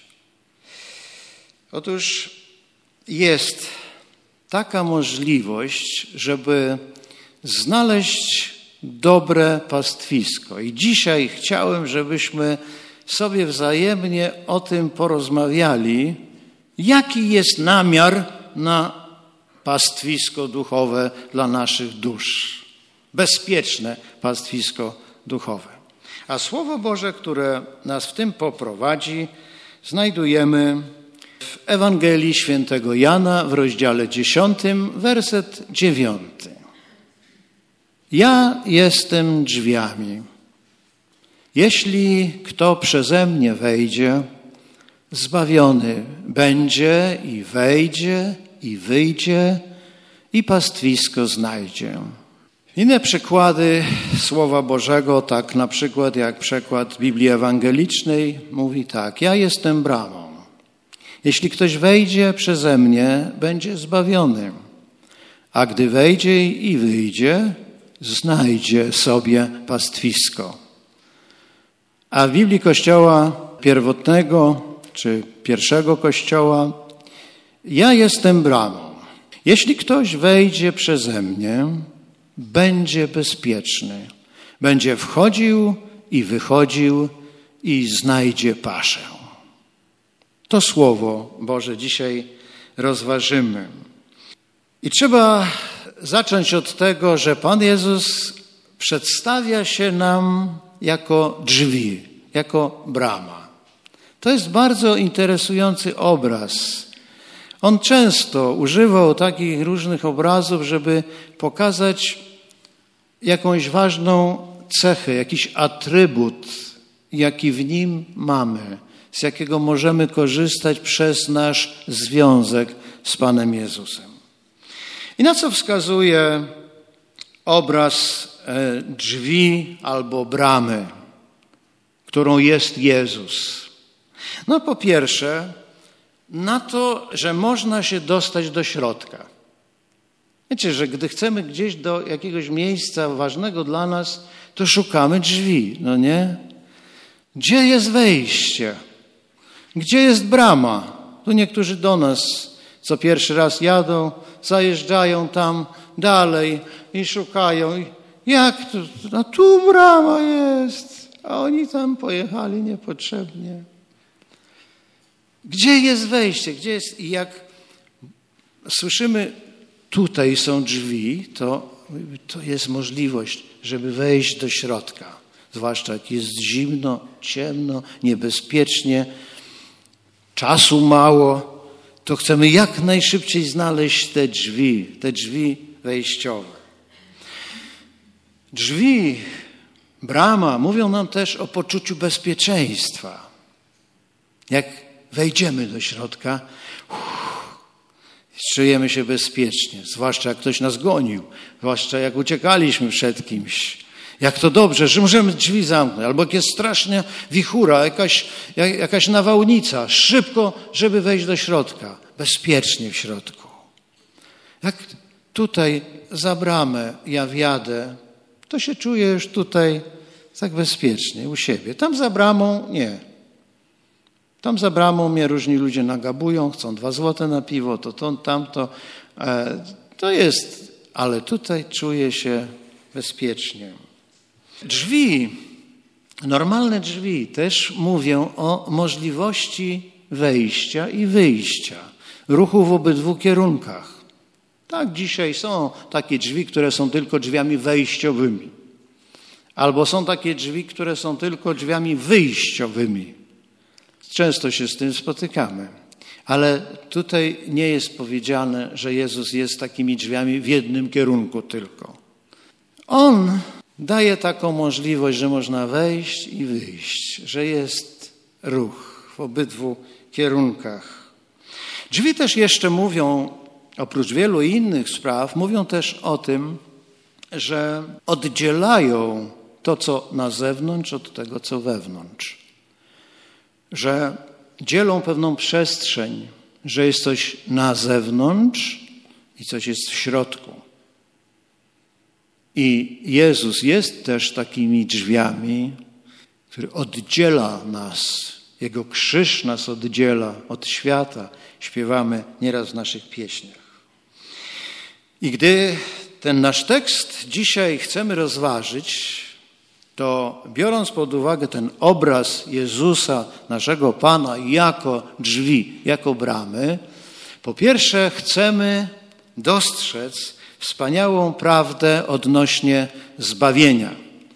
Otóż jest taka możliwość, żeby znaleźć dobre pastwisko. I dzisiaj chciałem, żebyśmy sobie wzajemnie o tym porozmawiali, jaki jest namiar na pastwisko duchowe dla naszych dusz. Bezpieczne pastwisko duchowe. A Słowo Boże, które nas w tym poprowadzi, znajdujemy w Ewangelii Świętego Jana w rozdziale dziesiątym, werset dziewiąty. Ja jestem drzwiami. Jeśli kto przeze mnie wejdzie, zbawiony będzie i wejdzie i wyjdzie i pastwisko znajdzie. Inne przykłady Słowa Bożego, tak na przykład jak przekład Biblii Ewangelicznej, mówi tak: ja jestem bramą. Jeśli ktoś wejdzie przeze mnie, będzie zbawiony, a gdy wejdzie i wyjdzie, znajdzie sobie pastwisko. A w Biblii Kościoła pierwotnego, czy pierwszego Kościoła, ja jestem bramą. Jeśli ktoś wejdzie przeze mnie, będzie bezpieczny. Będzie wchodził i wychodził i znajdzie paszę. To Słowo Boże dzisiaj rozważymy. I trzeba zacząć od tego, że Pan Jezus przedstawia się nam jako drzwi, jako brama. To jest bardzo interesujący obraz. On często używał takich różnych obrazów, żeby pokazać jakąś ważną cechę, jakiś atrybut, jaki w nim mamy, z jakiego możemy korzystać przez nasz związek z Panem Jezusem. I na co wskazuje obraz drzwi albo bramy, którą jest Jezus? No po pierwsze, na to, że można się dostać do środka. Wiecie, że gdy chcemy gdzieś do jakiegoś miejsca ważnego dla nas, to szukamy drzwi, no nie? Gdzie jest wejście? Gdzie jest brama? Tu niektórzy do nas, co pierwszy raz jadą, zajeżdżają tam dalej i szukają. Jak tu? No tu brama jest, a oni tam pojechali niepotrzebnie. Gdzie jest wejście? Gdzie jest? I jak słyszymy, tutaj są drzwi, to, to jest możliwość, żeby wejść do środka. Zwłaszcza jak jest zimno, ciemno, niebezpiecznie, czasu mało, to chcemy jak najszybciej znaleźć te drzwi, te drzwi wejściowe. Drzwi, brama mówią nam też o poczuciu bezpieczeństwa. Jak wejdziemy do środka, uff, czujemy się bezpiecznie, zwłaszcza jak ktoś nas gonił, zwłaszcza jak uciekaliśmy przed kimś. Jak to dobrze, że możemy drzwi zamknąć, albo jak jest straszna wichura, jakaś, jakaś nawałnica, szybko, żeby wejść do środka, bezpiecznie w środku. Jak tutaj za bramę ja wjadę, to się czuję już tutaj tak bezpiecznie u siebie. Tam za bramą nie. Tam za bramą mnie różni ludzie nagabują, chcą dwa złote na piwo, to to, tamto. E, to jest, ale tutaj czuję się bezpiecznie. Drzwi, normalne drzwi też mówią o możliwości wejścia i wyjścia, ruchu w obydwu kierunkach. Tak, dzisiaj są takie drzwi, które są tylko drzwiami wejściowymi. Albo są takie drzwi, które są tylko drzwiami wyjściowymi. Często się z tym spotykamy. Ale tutaj nie jest powiedziane, że Jezus jest takimi drzwiami w jednym kierunku tylko. On daje taką możliwość, że można wejść i wyjść, że jest ruch w obydwu kierunkach. Drzwi też jeszcze mówią, oprócz wielu innych spraw, mówią też o tym, że oddzielają to, co na zewnątrz, od tego, co wewnątrz. Że dzielą pewną przestrzeń, że jest coś na zewnątrz i coś jest w środku. I Jezus jest też takimi drzwiami, który oddziela nas. Jego krzyż nas oddziela od świata. Śpiewamy nieraz w naszych pieśniach. I gdy ten nasz tekst dzisiaj chcemy rozważyć, to biorąc pod uwagę ten obraz Jezusa, naszego Pana, jako drzwi, jako bramy, po pierwsze chcemy dostrzec wspaniałą prawdę odnośnie zbawienia.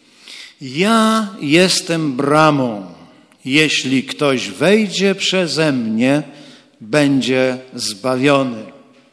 Ja jestem bramą. Jeśli ktoś wejdzie przeze mnie, będzie zbawiony.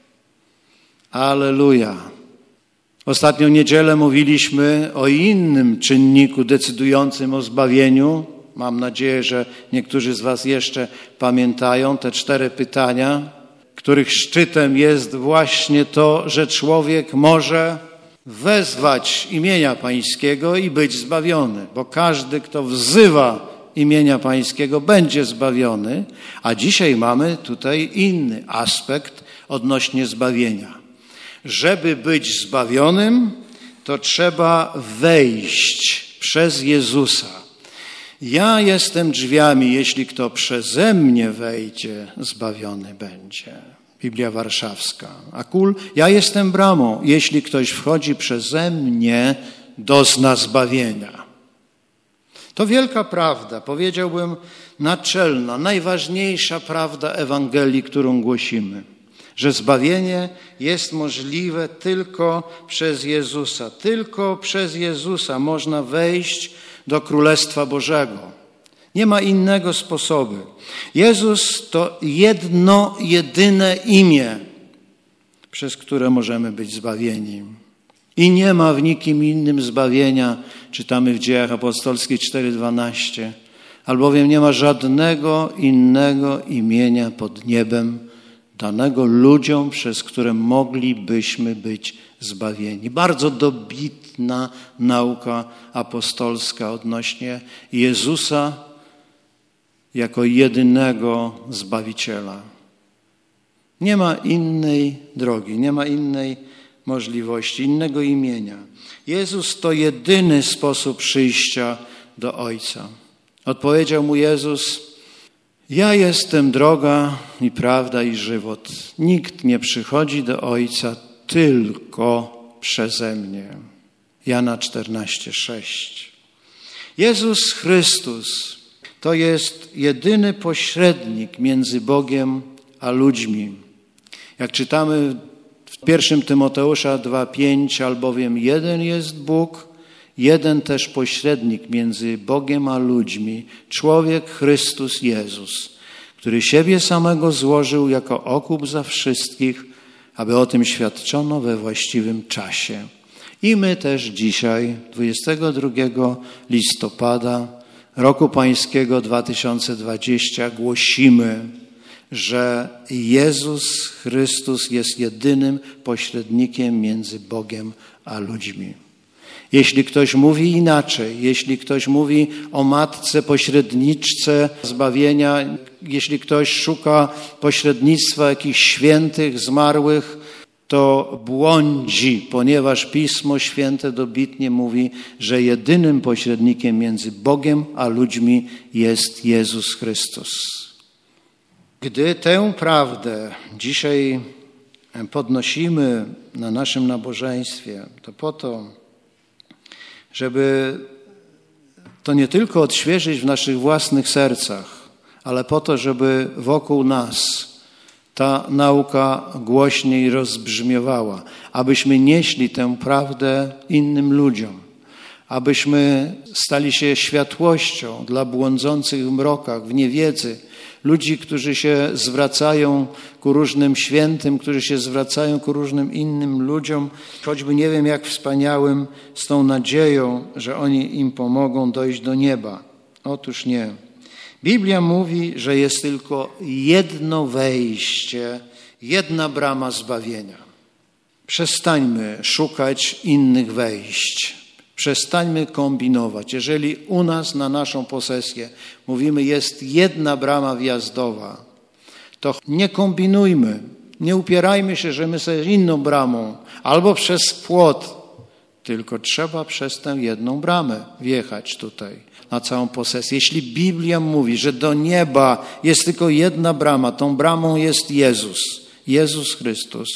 Alleluja. Ostatnią niedzielę mówiliśmy o innym czynniku decydującym o zbawieniu. Mam nadzieję, że niektórzy z was jeszcze pamiętają te cztery pytania, których szczytem jest właśnie to, że człowiek może wezwać imienia Pańskiego i być zbawiony, bo każdy, kto wzywa imienia Pańskiego, będzie zbawiony, a dzisiaj mamy tutaj inny aspekt odnośnie zbawienia. Żeby być zbawionym, to trzeba wejść przez Jezusa. Ja jestem drzwiami, jeśli kto przeze mnie wejdzie, zbawiony będzie. Biblia Warszawska. A kul, ja jestem bramą, jeśli ktoś wchodzi przeze mnie, dozna zbawienia. To wielka prawda, powiedziałbym naczelna, najważniejsza prawda Ewangelii, którą głosimy. Że zbawienie jest możliwe tylko przez Jezusa. Tylko przez Jezusa można wejść do Królestwa Bożego. Nie ma innego sposobu. Jezus to jedno, jedyne imię, przez które możemy być zbawieni. I nie ma w nikim innym zbawienia, czytamy w Dziejach Apostolskich cztery dwanaście, albowiem nie ma żadnego innego imienia pod niebem danego ludziom, przez które moglibyśmy być zbawieni. Bardzo dobitna nauka apostolska odnośnie Jezusa jako jedynego Zbawiciela. Nie ma innej drogi, nie ma innej możliwości, innego imienia. Jezus to jedyny sposób przyjścia do Ojca. Odpowiedział mu Jezus: ja jestem droga i prawda i żywot. Nikt nie przychodzi do Ojca tylko przeze mnie. Jana czternaście sześć. Jezus Chrystus to jest jedyny pośrednik między Bogiem a ludźmi. Jak czytamy w pierwszym Tymoteusza dwa pięć, albowiem jeden jest Bóg, jeden też pośrednik między Bogiem a ludźmi, człowiek Chrystus Jezus, który siebie samego złożył jako okup za wszystkich, aby o tym świadczono we właściwym czasie. I my też dzisiaj, dwudziestego drugiego listopada roku pańskiego dwa tysiące dwudziestego, głosimy, że Jezus Chrystus jest jedynym pośrednikiem między Bogiem a ludźmi. Jeśli ktoś mówi inaczej, jeśli ktoś mówi o matce pośredniczce zbawienia, jeśli ktoś szuka pośrednictwa jakichś świętych, zmarłych, to błądzi, ponieważ Pismo Święte dobitnie mówi, że jedynym pośrednikiem między Bogiem a ludźmi jest Jezus Chrystus. Gdy tę prawdę dzisiaj podnosimy na naszym nabożeństwie, to po to, żeby to nie tylko odświeżyć w naszych własnych sercach, ale po to, żeby wokół nas ta nauka głośniej rozbrzmiewała, abyśmy nieśli tę prawdę innym ludziom, abyśmy stali się światłością dla błądzących w mrokach, w niewiedzy, ludzi, którzy się zwracają ku różnym świętym, którzy się zwracają ku różnym innym ludziom, choćby nie wiem jak wspaniałym, z tą nadzieją, że oni im pomogą dojść do nieba. Otóż nie. Biblia mówi, że jest tylko jedno wejście, jedna brama zbawienia. Przestańmy szukać innych wejść. Przestańmy kombinować. Jeżeli u nas na naszą posesję mówimy, jest jedna brama wjazdowa, to nie kombinujmy, nie upierajmy się, że my sobie inną bramą albo przez płot, tylko trzeba przez tę jedną bramę wjechać tutaj na całą posesję. Jeśli Biblia mówi, że do nieba jest tylko jedna brama, tą bramą jest Jezus, Jezus Chrystus,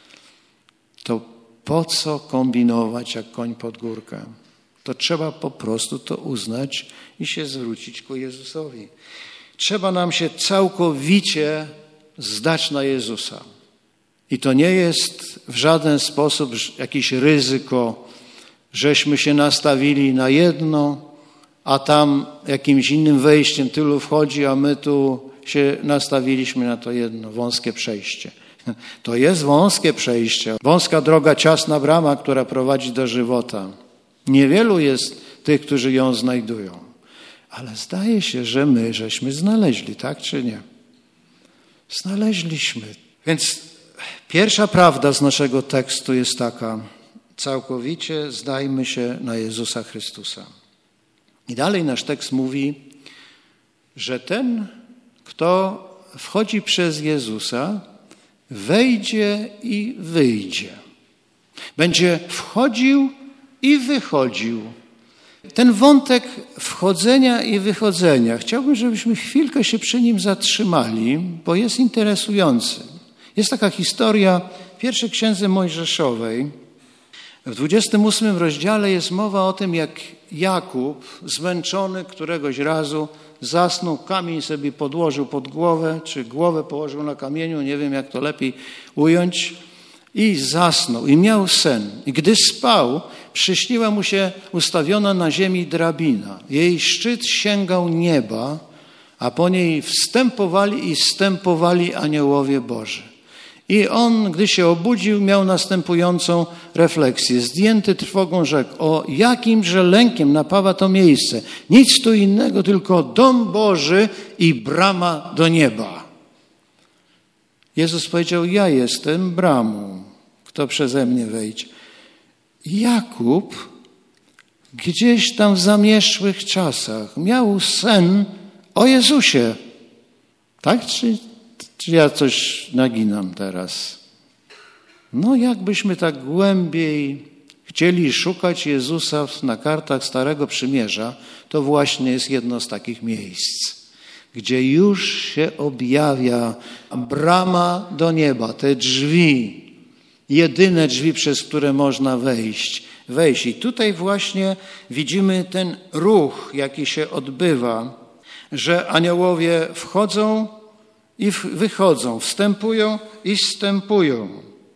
to po co kombinować jak koń pod górkę? To trzeba po prostu to uznać i się zwrócić ku Jezusowi. Trzeba nam się całkowicie zdać na Jezusa. I to nie jest w żaden sposób jakieś ryzyko, żeśmy się nastawili na jedno, a tam jakimś innym wejściem tylu wchodzi, a my tu się nastawiliśmy na to jedno, wąskie przejście. To jest wąskie przejście, wąska droga, ciasna brama, która prowadzi do żywota. Niewielu jest tych, którzy ją znajdują. Ale zdaje się, że my żeśmy znaleźli, tak czy nie? Znaleźliśmy. Więc pierwsza prawda z naszego tekstu jest taka: całkowicie zdajmy się na Jezusa Chrystusa. I dalej nasz tekst mówi, że ten, kto wchodzi przez Jezusa, wejdzie i wyjdzie. Będzie wchodził i wychodził. Ten wątek wchodzenia i wychodzenia, chciałbym, żebyśmy chwilkę się przy nim zatrzymali, bo jest interesujący. Jest taka historia w pierwszej księdze Mojżeszowej. W dwudziestym ósmym rozdziale jest mowa o tym, jak Jakub, zmęczony któregoś razu, zasnął, kamień sobie podłożył pod głowę, czy głowę położył na kamieniu, nie wiem jak to lepiej ująć, i zasnął, i miał sen. I gdy spał, przyśniła mu się ustawiona na ziemi drabina. Jej szczyt sięgał nieba, a po niej wstępowali i zstępowali aniołowie Boży. I on, gdy się obudził, miał następującą refleksję. Zdjęty trwogą rzekł: o jakimże lękiem napawa to miejsce. Nic tu innego, tylko dom Boży i brama do nieba. Jezus powiedział: ja jestem bramą, kto przeze mnie wejdzie. Jakub gdzieś tam w zamierzchłych czasach miał sen o Jezusie. Tak? Czy Czy ja coś naginam teraz? No jakbyśmy tak głębiej chcieli szukać Jezusa na kartach Starego Przymierza, to właśnie jest jedno z takich miejsc, gdzie już się objawia brama do nieba, te drzwi, jedyne drzwi, przez które można wejść. wejść. I tutaj właśnie widzimy ten ruch, jaki się odbywa, że aniołowie wchodzą i wychodzą, wstępują i wstępują.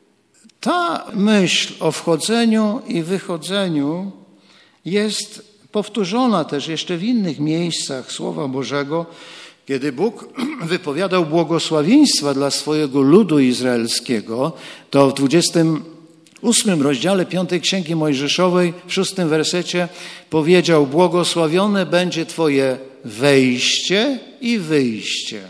Ta myśl o wchodzeniu i wychodzeniu jest powtórzona też jeszcze w innych miejscach Słowa Bożego, kiedy Bóg wypowiadał błogosławieństwa dla swojego ludu izraelskiego, to w dwudziestym ósmym rozdziale piątej Księgi Mojżeszowej, w szóstym wersecie powiedział: błogosławione będzie Twoje wejście i wyjście.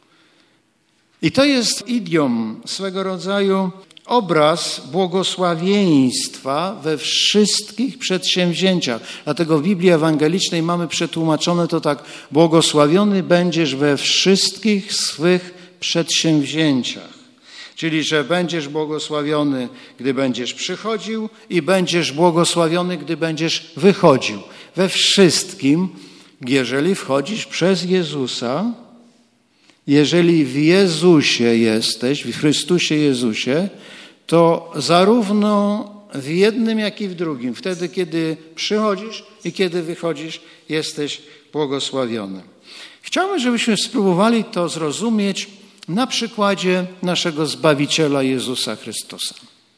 I to jest idiom, swego rodzaju obraz błogosławieństwa we wszystkich przedsięwzięciach. Dlatego w Biblii Ewangelicznej mamy przetłumaczone to tak: błogosławiony będziesz we wszystkich swych przedsięwzięciach. Czyli, że będziesz błogosławiony, gdy będziesz przychodził i będziesz błogosławiony, gdy będziesz wychodził. We wszystkim, jeżeli wchodzisz przez Jezusa, jeżeli w Jezusie jesteś, w Chrystusie Jezusie, to zarówno w jednym, jak i w drugim, wtedy, kiedy przychodzisz i kiedy wychodzisz, jesteś błogosławiony. Chciałbym, żebyśmy spróbowali to zrozumieć na przykładzie naszego Zbawiciela Jezusa Chrystusa.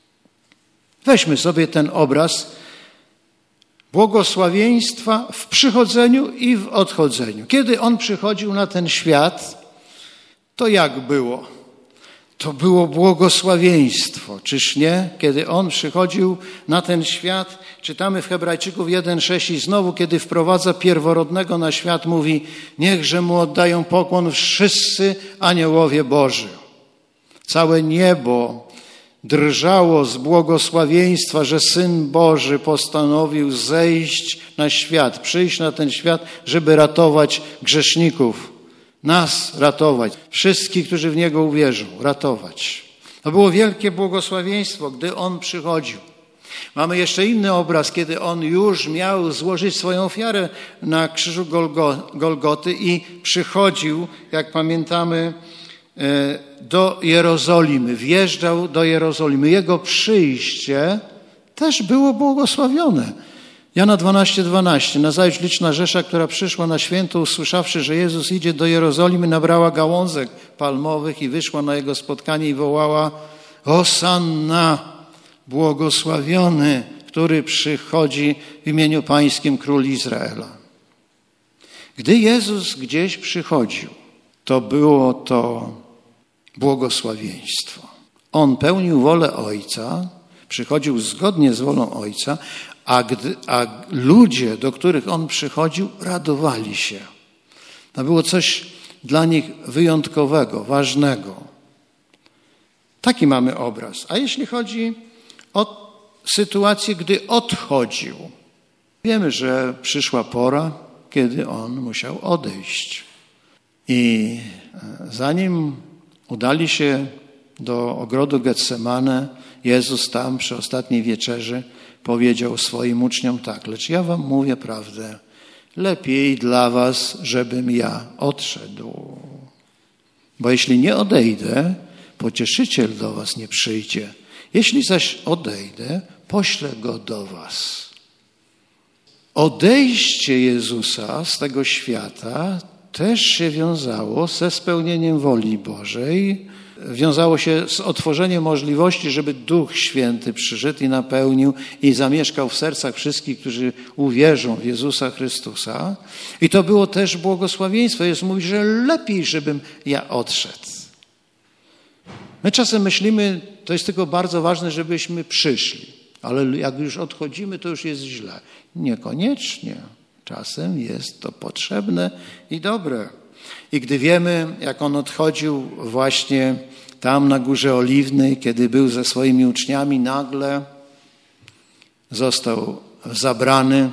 Weźmy sobie ten obraz błogosławieństwa w przychodzeniu i w odchodzeniu. Kiedy On przychodził na ten świat, to jak było? To było błogosławieństwo, czyż nie? Kiedy On przychodził na ten świat, czytamy w Hebrajczyków jeden sześć i znowu, kiedy wprowadza pierworodnego na świat, mówi: niechże Mu oddają pokłon wszyscy aniołowie Boży. Całe niebo drżało z błogosławieństwa, że Syn Boży postanowił zejść na świat, przyjść na ten świat, żeby ratować grzeszników. Nas ratować, wszystkich, którzy w Niego uwierzą, ratować. To było wielkie błogosławieństwo, gdy On przychodził. Mamy jeszcze inny obraz, kiedy On już miał złożyć swoją ofiarę na krzyżu Golgo, Golgoty i przychodził, jak pamiętamy, do Jerozolimy, wjeżdżał do Jerozolimy. Jego przyjście też było błogosławione. Jana dwanaście dwanaście. Nazajutrz liczna rzesza, która przyszła na święto, usłyszawszy, że Jezus idzie do Jerozolimy, nabrała gałązek palmowych i wyszła na Jego spotkanie i wołała: Hosanna, błogosławiony, który przychodzi w imieniu Pańskim, Król Izraela. Gdy Jezus gdzieś przychodził, to było to błogosławieństwo. On pełnił wolę Ojca, przychodził zgodnie z wolą Ojca, A, gdy, a ludzie, do których On przychodził, radowali się. To było coś dla nich wyjątkowego, ważnego. Taki mamy obraz. A jeśli chodzi o sytuację, gdy odchodził, wiemy, że przyszła pora, kiedy On musiał odejść. I zanim udali się do ogrodu Getsemane, Jezus tam przy ostatniej wieczerzy powiedział swoim uczniom tak: lecz ja wam mówię prawdę, lepiej dla was, żebym ja odszedł. Bo jeśli nie odejdę, pocieszyciel do was nie przyjdzie. Jeśli zaś odejdę, poślę go do was. Odejście Jezusa z tego świata też się wiązało ze spełnieniem woli Bożej, wiązało się z otworzeniem możliwości, żeby Duch Święty przyszedł i napełnił i zamieszkał w sercach wszystkich, którzy uwierzą w Jezusa Chrystusa. I to było też błogosławieństwo. Jezus mówi, że lepiej, żebym ja odszedł. My czasem myślimy, to jest tylko bardzo ważne, żebyśmy przyszli, ale jak już odchodzimy, to już jest źle. Niekoniecznie. Czasem jest to potrzebne i dobre. I gdy wiemy, jak On odchodził właśnie tam na Górze Oliwnej, kiedy był ze swoimi uczniami, nagle został zabrany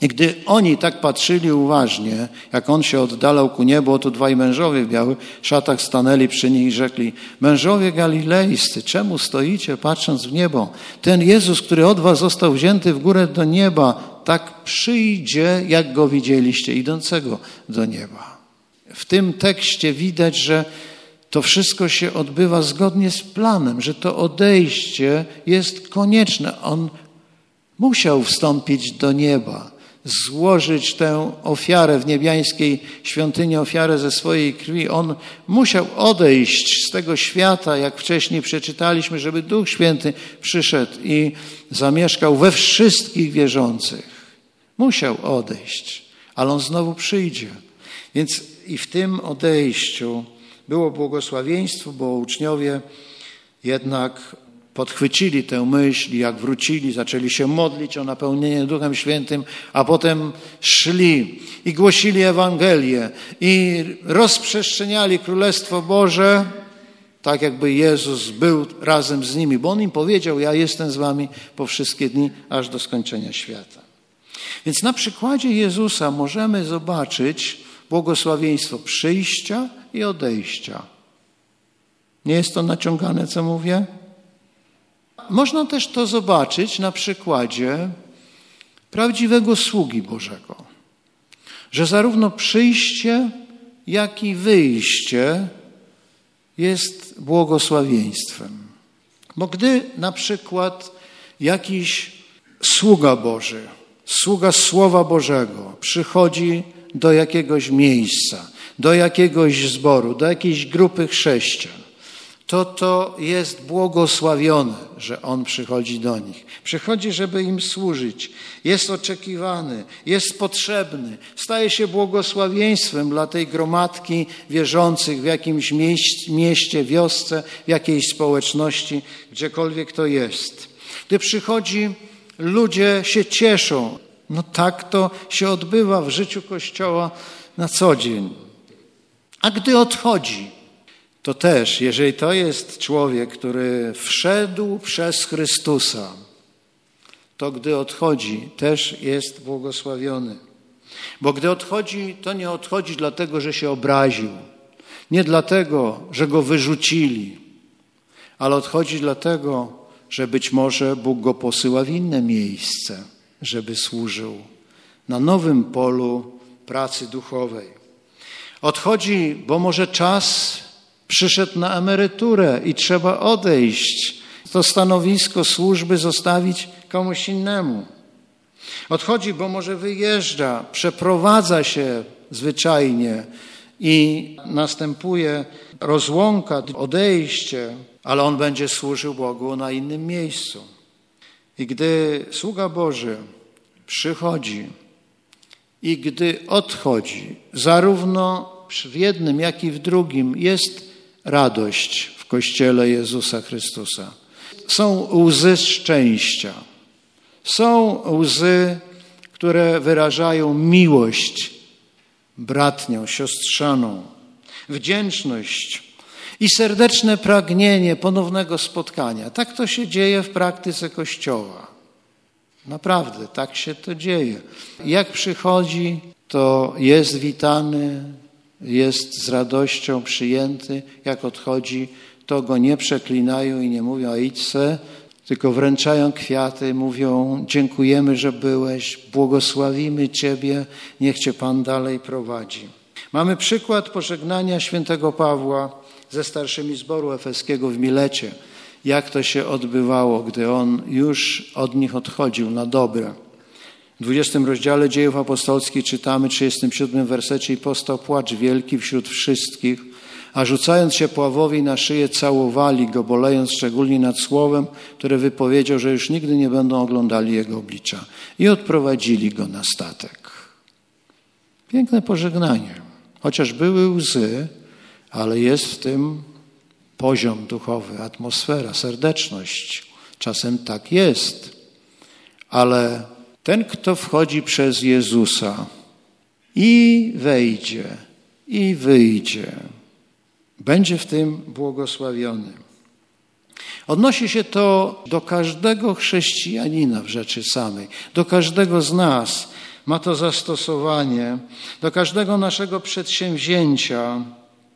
I gdy oni tak patrzyli uważnie, jak on się oddalał ku niebu, oto dwaj mężowie w białych szatach stanęli przy nich i rzekli: mężowie galilejscy, czemu stoicie patrząc w niebo? Ten Jezus, który od was został wzięty w górę do nieba, tak przyjdzie, jak go widzieliście idącego do nieba. W tym tekście widać, że to wszystko się odbywa zgodnie z planem, że to odejście jest konieczne. On musiał wstąpić do nieba, złożyć tę ofiarę w niebiańskiej świątyni, ofiarę ze swojej krwi. On musiał odejść z tego świata, jak wcześniej przeczytaliśmy, żeby Duch Święty przyszedł i zamieszkał we wszystkich wierzących. Musiał odejść, ale on znowu przyjdzie. Więc i w tym odejściu było błogosławieństwo, bo uczniowie jednak podchwycili tę myśl, jak wrócili, zaczęli się modlić o napełnienie Duchem Świętym, a potem szli i głosili Ewangelię i rozprzestrzeniali Królestwo Boże, tak jakby Jezus był razem z nimi, bo On im powiedział: ja jestem z wami po wszystkie dni, aż do skończenia świata. Więc na przykładzie Jezusa możemy zobaczyć błogosławieństwo przyjścia i odejścia. Nie jest to naciągane, co mówię? Można też to zobaczyć na przykładzie prawdziwego sługi Bożego, że zarówno przyjście, jak i wyjście jest błogosławieństwem. Bo gdy na przykład jakiś sługa Boży, sługa Słowa Bożego przychodzi do jakiegoś miejsca, do jakiegoś zboru, do jakiejś grupy chrześcijan, to to jest błogosławione, że on przychodzi do nich. Przychodzi, żeby im służyć. Jest oczekiwany, jest potrzebny. Staje się błogosławieństwem dla tej gromadki wierzących w jakimś mieście, mieście, wiosce, w jakiejś społeczności, gdziekolwiek to jest. Gdy przychodzi, ludzie się cieszą. No tak to się odbywa w życiu Kościoła na co dzień. A gdy odchodzi, to też, jeżeli to jest człowiek, który wszedł przez Chrystusa, to gdy odchodzi, też jest błogosławiony. Bo gdy odchodzi, to nie odchodzi dlatego, że się obraził. Nie dlatego, że go wyrzucili, ale odchodzi dlatego, że być może Bóg go posyła w inne miejsce, żeby służył na nowym polu pracy duchowej. Odchodzi, bo może czas przyszedł na emeryturę i trzeba odejść, to stanowisko służby zostawić komuś innemu. Odchodzi, bo może wyjeżdża, przeprowadza się zwyczajnie i następuje rozłąka, odejście, ale on będzie służył Bogu na innym miejscu. I gdy sługa Boży przychodzi i gdy odchodzi, zarówno w jednym, jak i w drugim jest radość w Kościele Jezusa Chrystusa. Są łzy szczęścia. Są łzy, które wyrażają miłość bratnią, siostrzaną, wdzięczność i serdeczne pragnienie ponownego spotkania. Tak to się dzieje w praktyce Kościoła. Naprawdę, tak się to dzieje. Jak przychodzi, to jest witany, jest z radością przyjęty. Jak odchodzi, to go nie przeklinają i nie mówią: a idź se, tylko wręczają kwiaty, mówią: dziękujemy, że byłeś, błogosławimy Ciebie, niech Cię Pan dalej prowadzi. Mamy przykład pożegnania świętego Pawła ze starszymi zboru efeskiego w Milecie. Jak to się odbywało, gdy on już od nich odchodził na dobre. W dwudziestym rozdziale Dziejów Apostolskich czytamy, trzydziestym siódmym wersecie: i powstał płacz wielki wśród wszystkich, a rzucając się Pawłowi na szyję, całowali go, bolejąc szczególnie nad słowem, które wypowiedział, że już nigdy nie będą oglądali jego oblicza. I odprowadzili go na statek. Piękne pożegnanie. Chociaż były łzy, ale jest w tym poziom duchowy, atmosfera, serdeczność. Czasem tak jest, ale ten, kto wchodzi przez Jezusa i wejdzie, i wyjdzie, będzie w tym błogosławiony. Odnosi się to do każdego chrześcijanina w rzeczy samej, do każdego z nas. Ma to zastosowanie do każdego naszego przedsięwzięcia.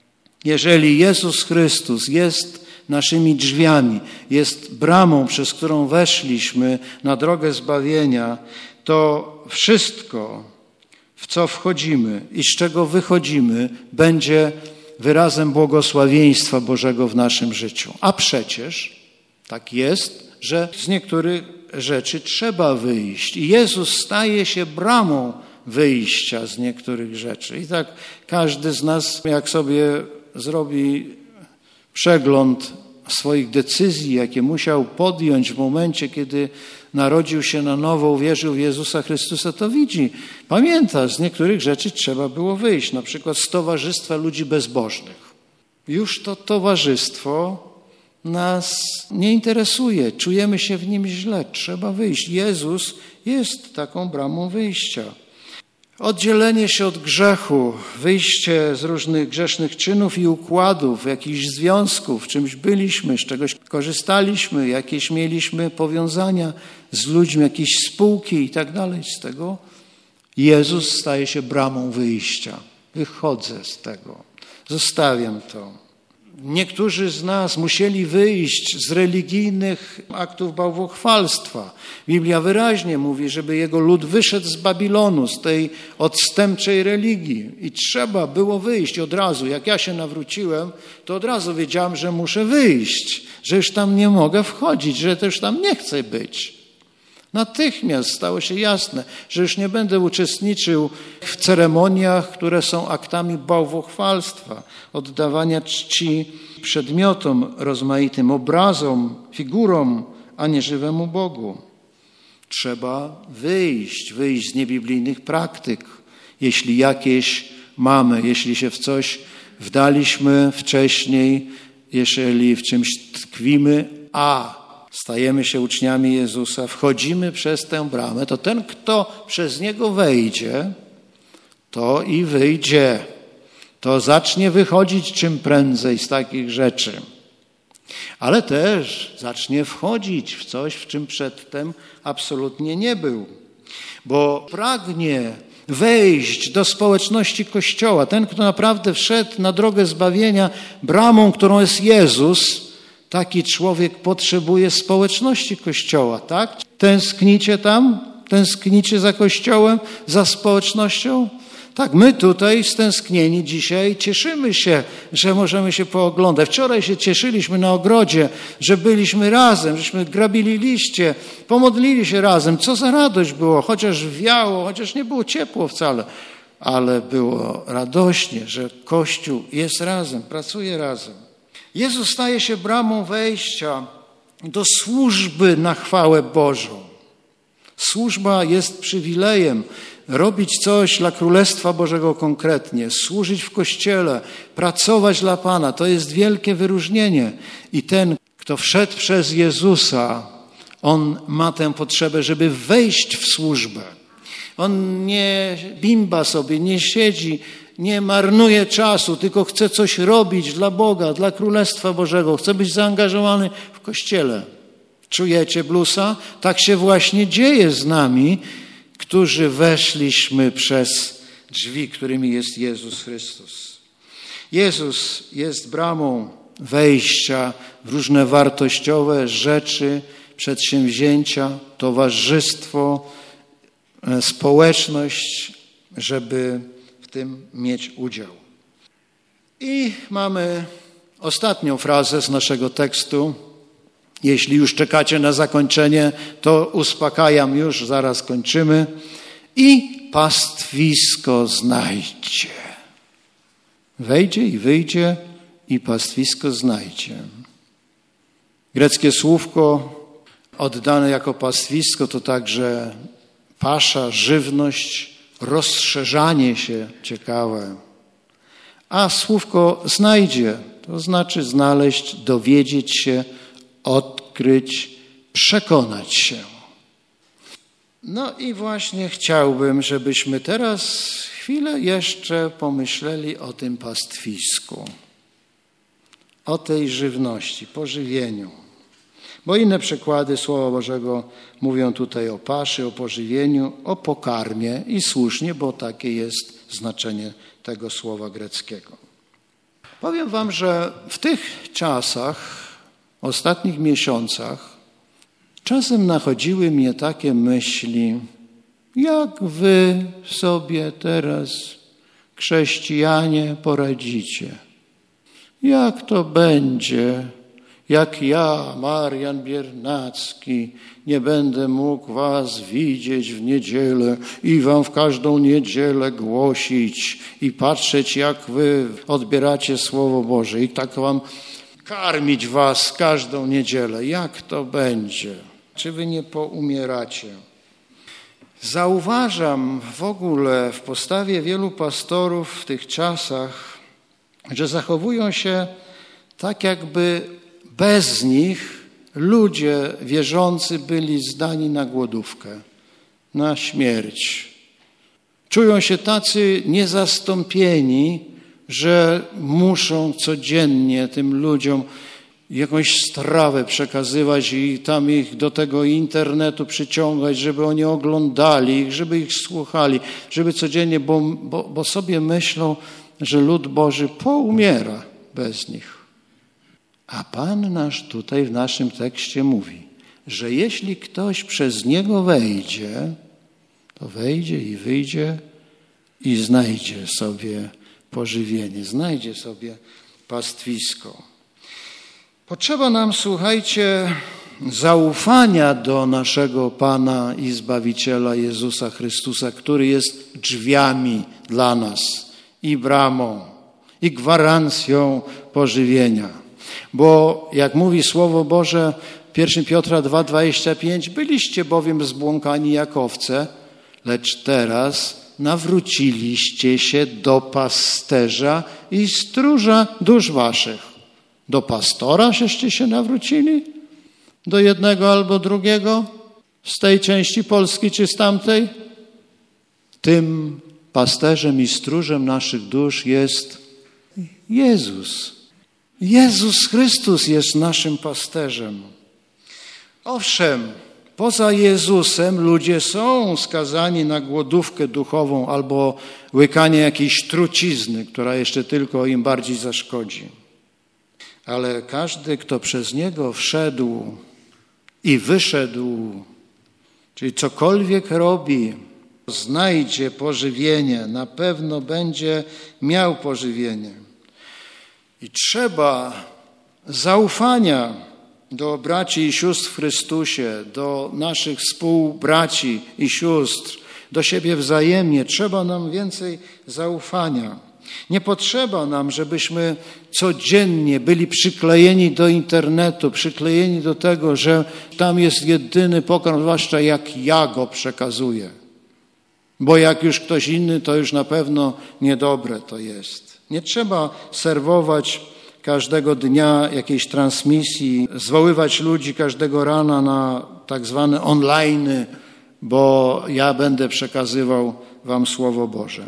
Jeżeli Jezus Chrystus jest naszymi drzwiami, jest bramą, przez którą weszliśmy na drogę zbawienia, to wszystko, w co wchodzimy i z czego wychodzimy, będzie wyrazem błogosławieństwa Bożego w naszym życiu. A przecież tak jest, że z niektórych rzeczy trzeba wyjść. I Jezus staje się bramą wyjścia z niektórych rzeczy. I tak każdy z nas, jak sobie zrobi przegląd swoich decyzji, jakie musiał podjąć w momencie, kiedy narodził się na nowo, uwierzył w Jezusa Chrystusa, to widzi, pamięta, z niektórych rzeczy trzeba było wyjść, na przykład z towarzystwa ludzi bezbożnych. Już to towarzystwo nas nie interesuje, czujemy się w nim źle, trzeba wyjść. Jezus jest taką bramą wyjścia. Oddzielenie się od grzechu, wyjście z różnych grzesznych czynów i układów, jakichś związków, czymś byliśmy, z czegoś korzystaliśmy, jakieś mieliśmy powiązania z ludźmi, jakieś spółki i tak dalej. Z tego Jezus staje się bramą wyjścia. Wychodzę z tego, zostawiam to. Niektórzy z nas musieli wyjść z religijnych aktów bałwochwalstwa. Biblia wyraźnie mówi, żeby jego lud wyszedł z Babilonu, z tej odstępczej religii. I trzeba było wyjść od razu. Jak ja się nawróciłem, to od razu wiedziałem, że muszę wyjść, że już tam nie mogę wchodzić, że też tam nie chcę być. Natychmiast stało się jasne, że już nie będę uczestniczył w ceremoniach, które są aktami bałwochwalstwa, oddawania czci przedmiotom rozmaitym, obrazom, figurom, a nie żywemu Bogu. Trzeba wyjść, wyjść z niebiblijnych praktyk, jeśli jakieś mamy, jeśli się w coś wdaliśmy wcześniej, jeżeli w czymś tkwimy, a stajemy się uczniami Jezusa, wchodzimy przez tę bramę, to ten, kto przez niego wejdzie, to i wyjdzie. To zacznie wychodzić czym prędzej z takich rzeczy. Ale też zacznie wchodzić w coś, w czym przedtem absolutnie nie był. Bo pragnie wejść do społeczności Kościoła. Ten, kto naprawdę wszedł na drogę zbawienia bramą, którą jest Jezus, taki człowiek potrzebuje społeczności Kościoła, tak? Tęsknicie tam? Tęsknicie za Kościołem, za społecznością? Tak, my tutaj stęsknieni dzisiaj cieszymy się, że możemy się pooglądać. Wczoraj się cieszyliśmy na ogrodzie, że byliśmy razem, żeśmy grabili liście, pomodlili się razem. Co za radość było, chociaż wiało, chociaż nie było ciepło wcale, ale było radośnie, że Kościół jest razem, pracuje razem. Jezus staje się bramą wejścia do służby na chwałę Bożą. Służba jest przywilejem. Robić coś dla Królestwa Bożego konkretnie, służyć w Kościele, pracować dla Pana, to jest wielkie wyróżnienie. I ten, kto wszedł przez Jezusa, on ma tę potrzebę, żeby wejść w służbę. On nie bimba sobie, nie siedzi, nie marnuje czasu, tylko chce coś robić dla Boga, dla Królestwa Bożego. Chce być zaangażowany w Kościele. Czujecie blusa? Tak się właśnie dzieje z nami, którzy weszliśmy przez drzwi, którymi jest Jezus Chrystus. Jezus jest bramą wejścia w różne wartościowe rzeczy, przedsięwzięcia, towarzystwo, społeczność, żeby w tym mieć udział. I mamy ostatnią frazę z naszego tekstu. Jeśli już czekacie na zakończenie, to uspokajam już, zaraz kończymy. I pastwisko znajdzie. Wejdzie i wyjdzie i pastwisko znajdzie. Greckie słówko oddane jako pastwisko to także pasza, żywność, rozszerzanie się ciekawe. A słówko znajdzie to znaczy znaleźć, dowiedzieć się, odkryć, przekonać się. No i właśnie chciałbym, żebyśmy teraz chwilę jeszcze pomyśleli o tym pastwisku, o tej żywności, pożywieniu. Bo inne przykłady Słowa Bożego mówią tutaj o paszy, o pożywieniu, o pokarmie i słusznie, bo takie jest znaczenie tego słowa greckiego. Powiem wam, że w tych czasach, ostatnich miesiącach, czasem nachodziły mnie takie myśli, jak wy sobie teraz, chrześcijanie, poradzicie? Jak to będzie, jak ja, Marian Biernacki, nie będę mógł was widzieć w niedzielę i wam w każdą niedzielę głosić i patrzeć, jak wy odbieracie Słowo Boże i tak wam karmić was każdą niedzielę. Jak to będzie? Czy wy nie poumieracie? Zauważam w ogóle w postawie wielu pastorów w tych czasach, że zachowują się tak, jakby bez nich ludzie wierzący byli zdani na głodówkę, na śmierć. Czują się tacy niezastąpieni, że muszą codziennie tym ludziom jakąś strawę przekazywać i tam ich do tego internetu przyciągać, żeby oni oglądali ich, żeby ich słuchali, żeby codziennie, bo, bo, bo sobie myślą, że lud Boży poumiera bez nich. A Pan nasz tutaj w naszym tekście mówi, że jeśli ktoś przez Niego wejdzie, to wejdzie i wyjdzie i znajdzie sobie pożywienie, znajdzie sobie pastwisko. Potrzeba nam, słuchajcie, zaufania do naszego Pana i Zbawiciela Jezusa Chrystusa, który jest drzwiami dla nas i bramą i gwarancją pożywienia. Bo jak mówi Słowo Boże, pierwszy Piotra dwa, dwadzieścia pięć, byliście bowiem zbłąkani jak owce, lecz teraz nawróciliście się do pasterza i stróża dusz waszych. Do pastora żeście się nawrócili? Do jednego albo drugiego? Z tej części Polski czy z tamtej? Tym pasterzem i stróżem naszych dusz jest Jezus. Jezus Chrystus jest naszym pasterzem. Owszem, poza Jezusem ludzie są skazani na głodówkę duchową albo łykanie jakiejś trucizny, która jeszcze tylko im bardziej zaszkodzi. Ale każdy, kto przez Niego wszedł i wyszedł, czyli cokolwiek robi, znajdzie pożywienie, na pewno będzie miał pożywienie. I trzeba zaufania do braci i sióstr w Chrystusie, do naszych współbraci i sióstr, do siebie wzajemnie. Trzeba nam więcej zaufania. Nie potrzeba nam, żebyśmy codziennie byli przyklejeni do internetu, przyklejeni do tego, że tam jest jedyny pokarm, zwłaszcza jak ja go przekazuję. Bo jak już ktoś inny, to już na pewno niedobre to jest. Nie trzeba serwować każdego dnia jakiejś transmisji, zwoływać ludzi każdego rana na tak zwane online, bo ja będę przekazywał wam Słowo Boże.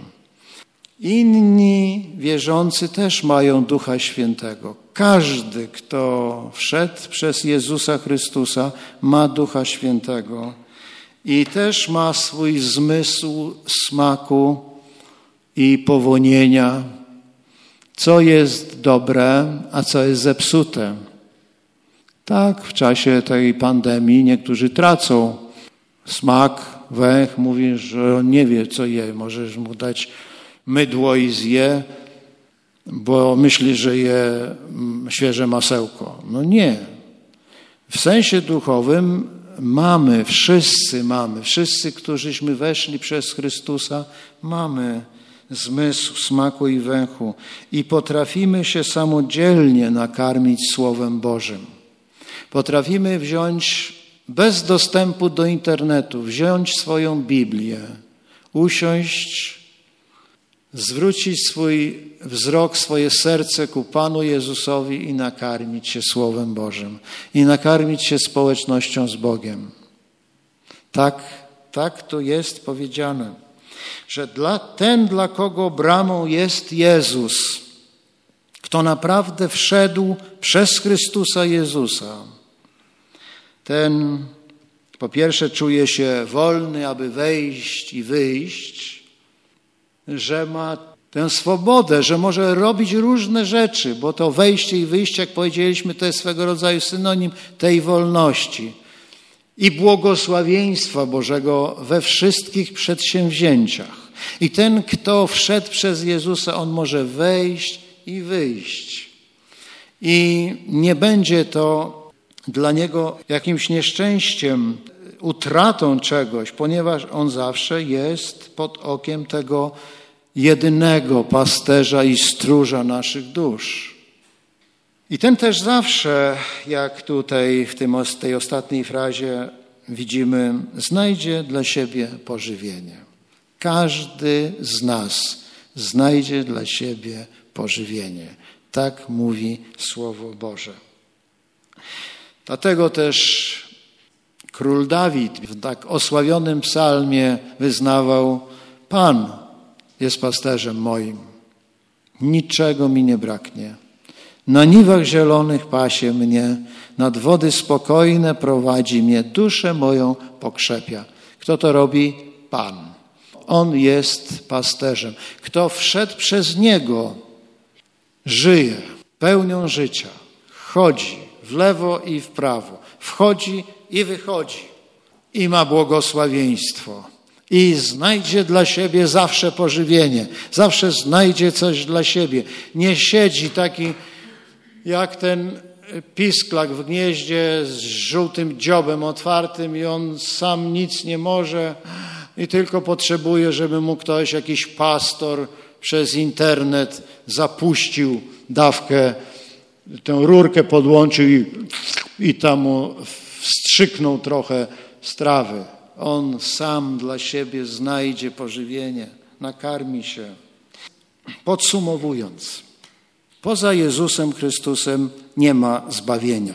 Inni wierzący też mają Ducha Świętego. Każdy, kto wszedł przez Jezusa Chrystusa, ma Ducha Świętego i też ma swój zmysł smaku i powonienia, co jest dobre, a co jest zepsute. Tak, w czasie tej pandemii niektórzy tracą smak, węch, mówi, że on nie wie, co je. Możesz mu dać mydło i zje, bo myśli, że je świeże masełko. No nie. W sensie duchowym mamy, wszyscy mamy, wszyscy, którzyśmy weszli przez Chrystusa, mamy zmysł smaku i węchu i potrafimy się samodzielnie nakarmić Słowem Bożym. Potrafimy wziąć bez dostępu do internetu, wziąć swoją Biblię, usiąść, zwrócić swój wzrok, swoje serce ku Panu Jezusowi i nakarmić się Słowem Bożym i nakarmić się społecznością z Bogiem. Tak, tak to jest powiedziane, że dla ten, dla kogo bramą jest Jezus, kto naprawdę wszedł przez Chrystusa Jezusa, ten po pierwsze czuje się wolny, aby wejść i wyjść, że ma tę swobodę, że może robić różne rzeczy, bo to wejście i wyjście, jak powiedzieliśmy, to jest swego rodzaju synonim tej wolności i błogosławieństwa Bożego we wszystkich przedsięwzięciach. I ten, kto wszedł przez Jezusa, on może wejść i wyjść. I nie będzie to dla niego jakimś nieszczęściem, utratą czegoś, ponieważ on zawsze jest pod okiem tego jedynego pasterza i stróża naszych dusz. I ten też zawsze, jak tutaj w tym, tej ostatniej frazie widzimy, znajdzie dla siebie pożywienie. Każdy z nas znajdzie dla siebie pożywienie. Tak mówi Słowo Boże. Dlatego też król Dawid w tak osławionym psalmie wyznawał: Pan jest pasterzem moim, niczego mi nie braknie. Na niwach zielonych pasie mnie, nad wody spokojne prowadzi mnie, duszę moją pokrzepia. Kto to robi? Pan. On jest pasterzem. Kto wszedł przez Niego, żyje pełnią życia, chodzi w lewo i w prawo, wchodzi i wychodzi i ma błogosławieństwo. I znajdzie dla siebie zawsze pożywienie, zawsze znajdzie coś dla siebie. Nie siedzi taki jak ten pisklak w gnieździe z żółtym dziobem otwartym i on sam nic nie może i tylko potrzebuje, żeby mu ktoś, jakiś pastor przez internet zapuścił dawkę, tę rurkę podłączył i, i tam mu wstrzyknął trochę strawy. On sam dla siebie znajdzie pożywienie, nakarmi się. Podsumowując, poza Jezusem Chrystusem nie ma zbawienia.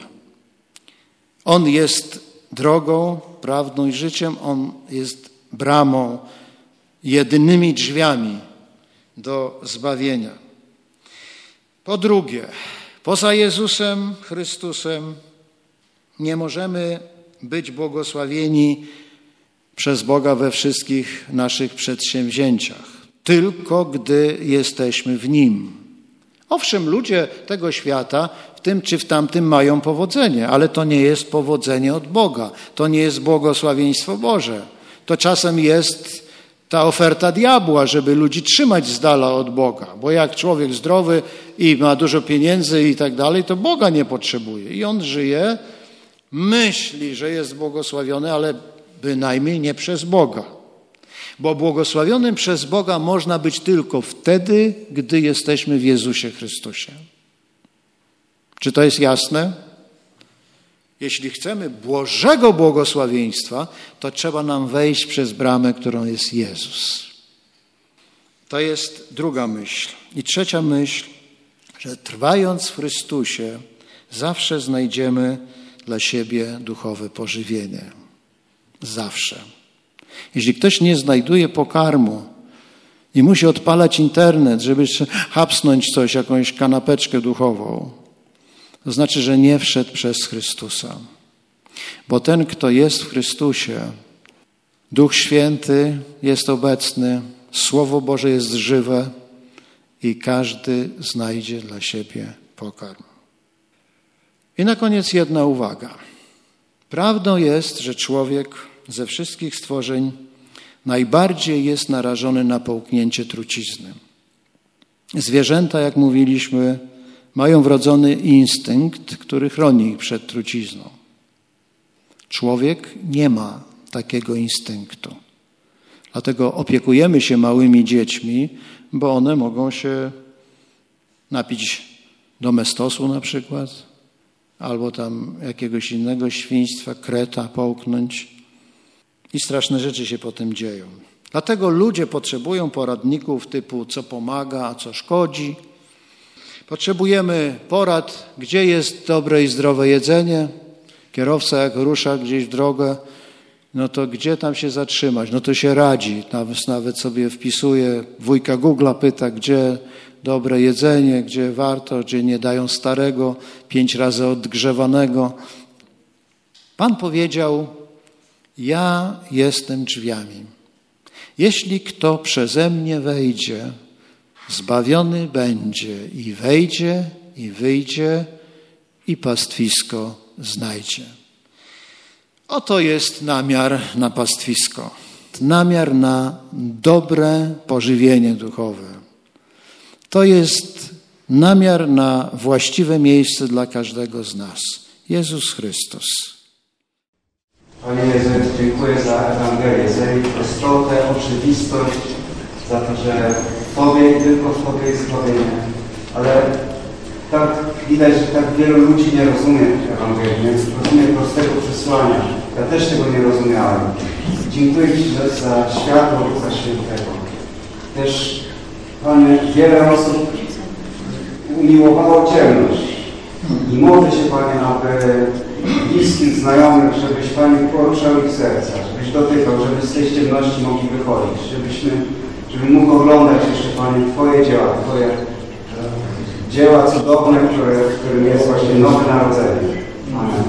On jest drogą, prawdą i życiem. On jest bramą, jedynymi drzwiami do zbawienia. Po drugie, poza Jezusem Chrystusem nie możemy być błogosławieni przez Boga we wszystkich naszych przedsięwzięciach, tylko gdy jesteśmy w Nim. Owszem, ludzie tego świata w tym czy w tamtym mają powodzenie, ale to nie jest powodzenie od Boga, to nie jest błogosławieństwo Boże. To czasem jest ta oferta diabła, żeby ludzi trzymać z dala od Boga, bo jak człowiek zdrowy i ma dużo pieniędzy i tak dalej, to Boga nie potrzebuje. I on żyje, myśli, że jest błogosławiony, ale bynajmniej nie przez Boga. Bo błogosławionym przez Boga można być tylko wtedy, gdy jesteśmy w Jezusie Chrystusie. Czy to jest jasne? Jeśli chcemy Bożego błogosławieństwa, to trzeba nam wejść przez bramę, którą jest Jezus. To jest druga myśl. I trzecia myśl, że trwając w Chrystusie, zawsze znajdziemy dla siebie duchowe pożywienie. Zawsze. Jeśli ktoś nie znajduje pokarmu i musi odpalać internet, żeby hapsnąć coś, jakąś kanapeczkę duchową, to znaczy, że nie wszedł przez Chrystusa. Bo ten, kto jest w Chrystusie, Duch Święty jest obecny, Słowo Boże jest żywe i każdy znajdzie dla siebie pokarm. I na koniec jedna uwaga. Prawdą jest, że człowiek ze wszystkich stworzeń najbardziej jest narażony na połknięcie trucizny. Zwierzęta, jak mówiliśmy, mają wrodzony instynkt, który chroni ich przed trucizną. Człowiek nie ma takiego instynktu. Dlatego opiekujemy się małymi dziećmi, bo one mogą się napić domestosu na przykład, albo tam jakiegoś innego świństwa, kreta połknąć. I straszne rzeczy się potem dzieją. Dlatego ludzie potrzebują poradników typu co pomaga, a co szkodzi. Potrzebujemy porad, gdzie jest dobre i zdrowe jedzenie. Kierowca jak rusza gdzieś w drogę, no to gdzie tam się zatrzymać? No to się radzi. Nawet, nawet sobie wpisuje, wujka Google'a pyta, gdzie dobre jedzenie, gdzie warto, gdzie nie dają starego, pięć razy odgrzewanego. Pan powiedział: ja jestem drzwiami. Jeśli kto przeze mnie wejdzie, zbawiony będzie i wejdzie, i wyjdzie, i pastwisko znajdzie. Oto jest namiar na pastwisko. Namiar na dobre pożywienie duchowe. To jest namiar na właściwe miejsce dla każdego z nas. Jezus Chrystus. Panie Jezu, dziękuję za Ewangelię, za jej prostotę, oczywistość, za to, że w Tobie i tylko w Tobie jest zbawienie. Ale tak widać, że tak wielu ludzi nie rozumie Ewangelii, nie rozumie prostego przesłania. Ja też tego nie rozumiałem. Dziękuję Ci za światło Ducha Świętego. Też, Panie, wiele osób umiłowało ciemność. I modlę się, Panie, aby bliskich, znajomych, żebyś, Panie, poruszał ich serca, żebyś dotykał, żeby z tej ciemności mogli wychodzić, żebyśmy, żeby mógł oglądać jeszcze, Panie, Twoje dzieła, Twoje dzieła cudowne, które, którym jest właśnie nowe narodzenie. Amen.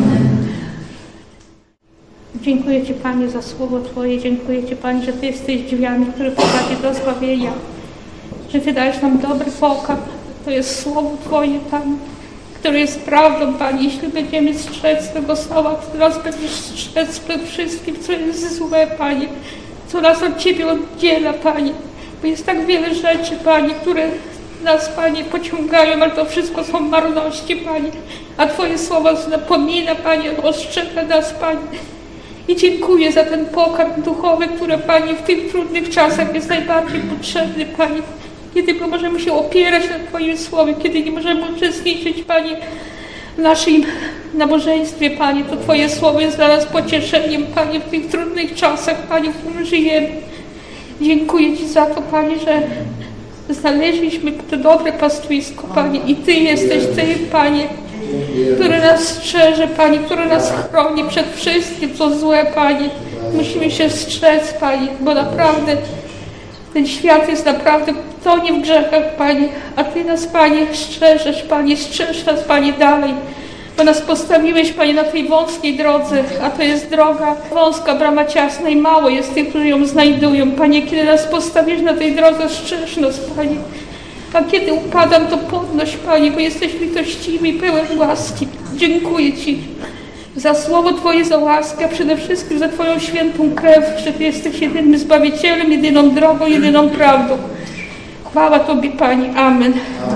Dziękuję Ci, Panie, za słowo Twoje. Dziękuję Ci, Panie, że Ty jesteś drzwiami, które prowadzi do zbawienia. Że Ty dajesz nam dobry pokarm. To jest słowo Twoje, Panie, które jest prawdą, Panie. Jeśli będziemy strzec tego słowa, Ty nas będziesz strzec przed wszystkim, co jest złe, Panie. Co nas od Ciebie oddziela, Panie. Bo jest tak wiele rzeczy, Panie, które nas, Panie, pociągają, ale to wszystko są marności, Panie. A Twoje słowo napomina, Panie, ostrzega nas, Panie. I dziękuję za ten pokarm duchowy, który, Panie, w tych trudnych czasach jest najbardziej potrzebny, Panie. Kiedy my możemy się opierać na Twoim słowie, kiedy nie możemy uczestniczyć, Panie, w naszym nabożeństwie, Panie, to Twoje słowo jest dla nas pocieszeniem, Panie, w tych trudnych czasach, Panie, w którym żyjemy. Dziękuję Ci za to, Panie, że znaleźliśmy to dobre pastwisko, Panie, i Ty jesteś Ty, Panie, który nas strzeże, Panie, który nas chroni przed wszystkim, co złe, Panie. Musimy się strzec, Panie, bo naprawdę ten świat jest naprawdę tonie w grzechach, Panie, a Ty nas, Panie, strzeżesz, Panie, strzeż nas, Panie, dalej, bo nas postawiłeś, Panie, na tej wąskiej drodze, a to jest droga wąska, brama ciasna i mało jest tych, którzy ją znajdują. Panie, kiedy nas postawisz na tej drodze, strzeż nas, Panie. A kiedy upadam, to podnoś, Panie, bo jesteś litościwy i pełen łaski. Dziękuję Ci za słowo Twoje, za łaskę, a przede wszystkim za Twoją świętą krew, że Ty jesteś jedynym Zbawicielem, jedyną drogą, jedyną prawdą. Chwała Tobie, Panie. Amen.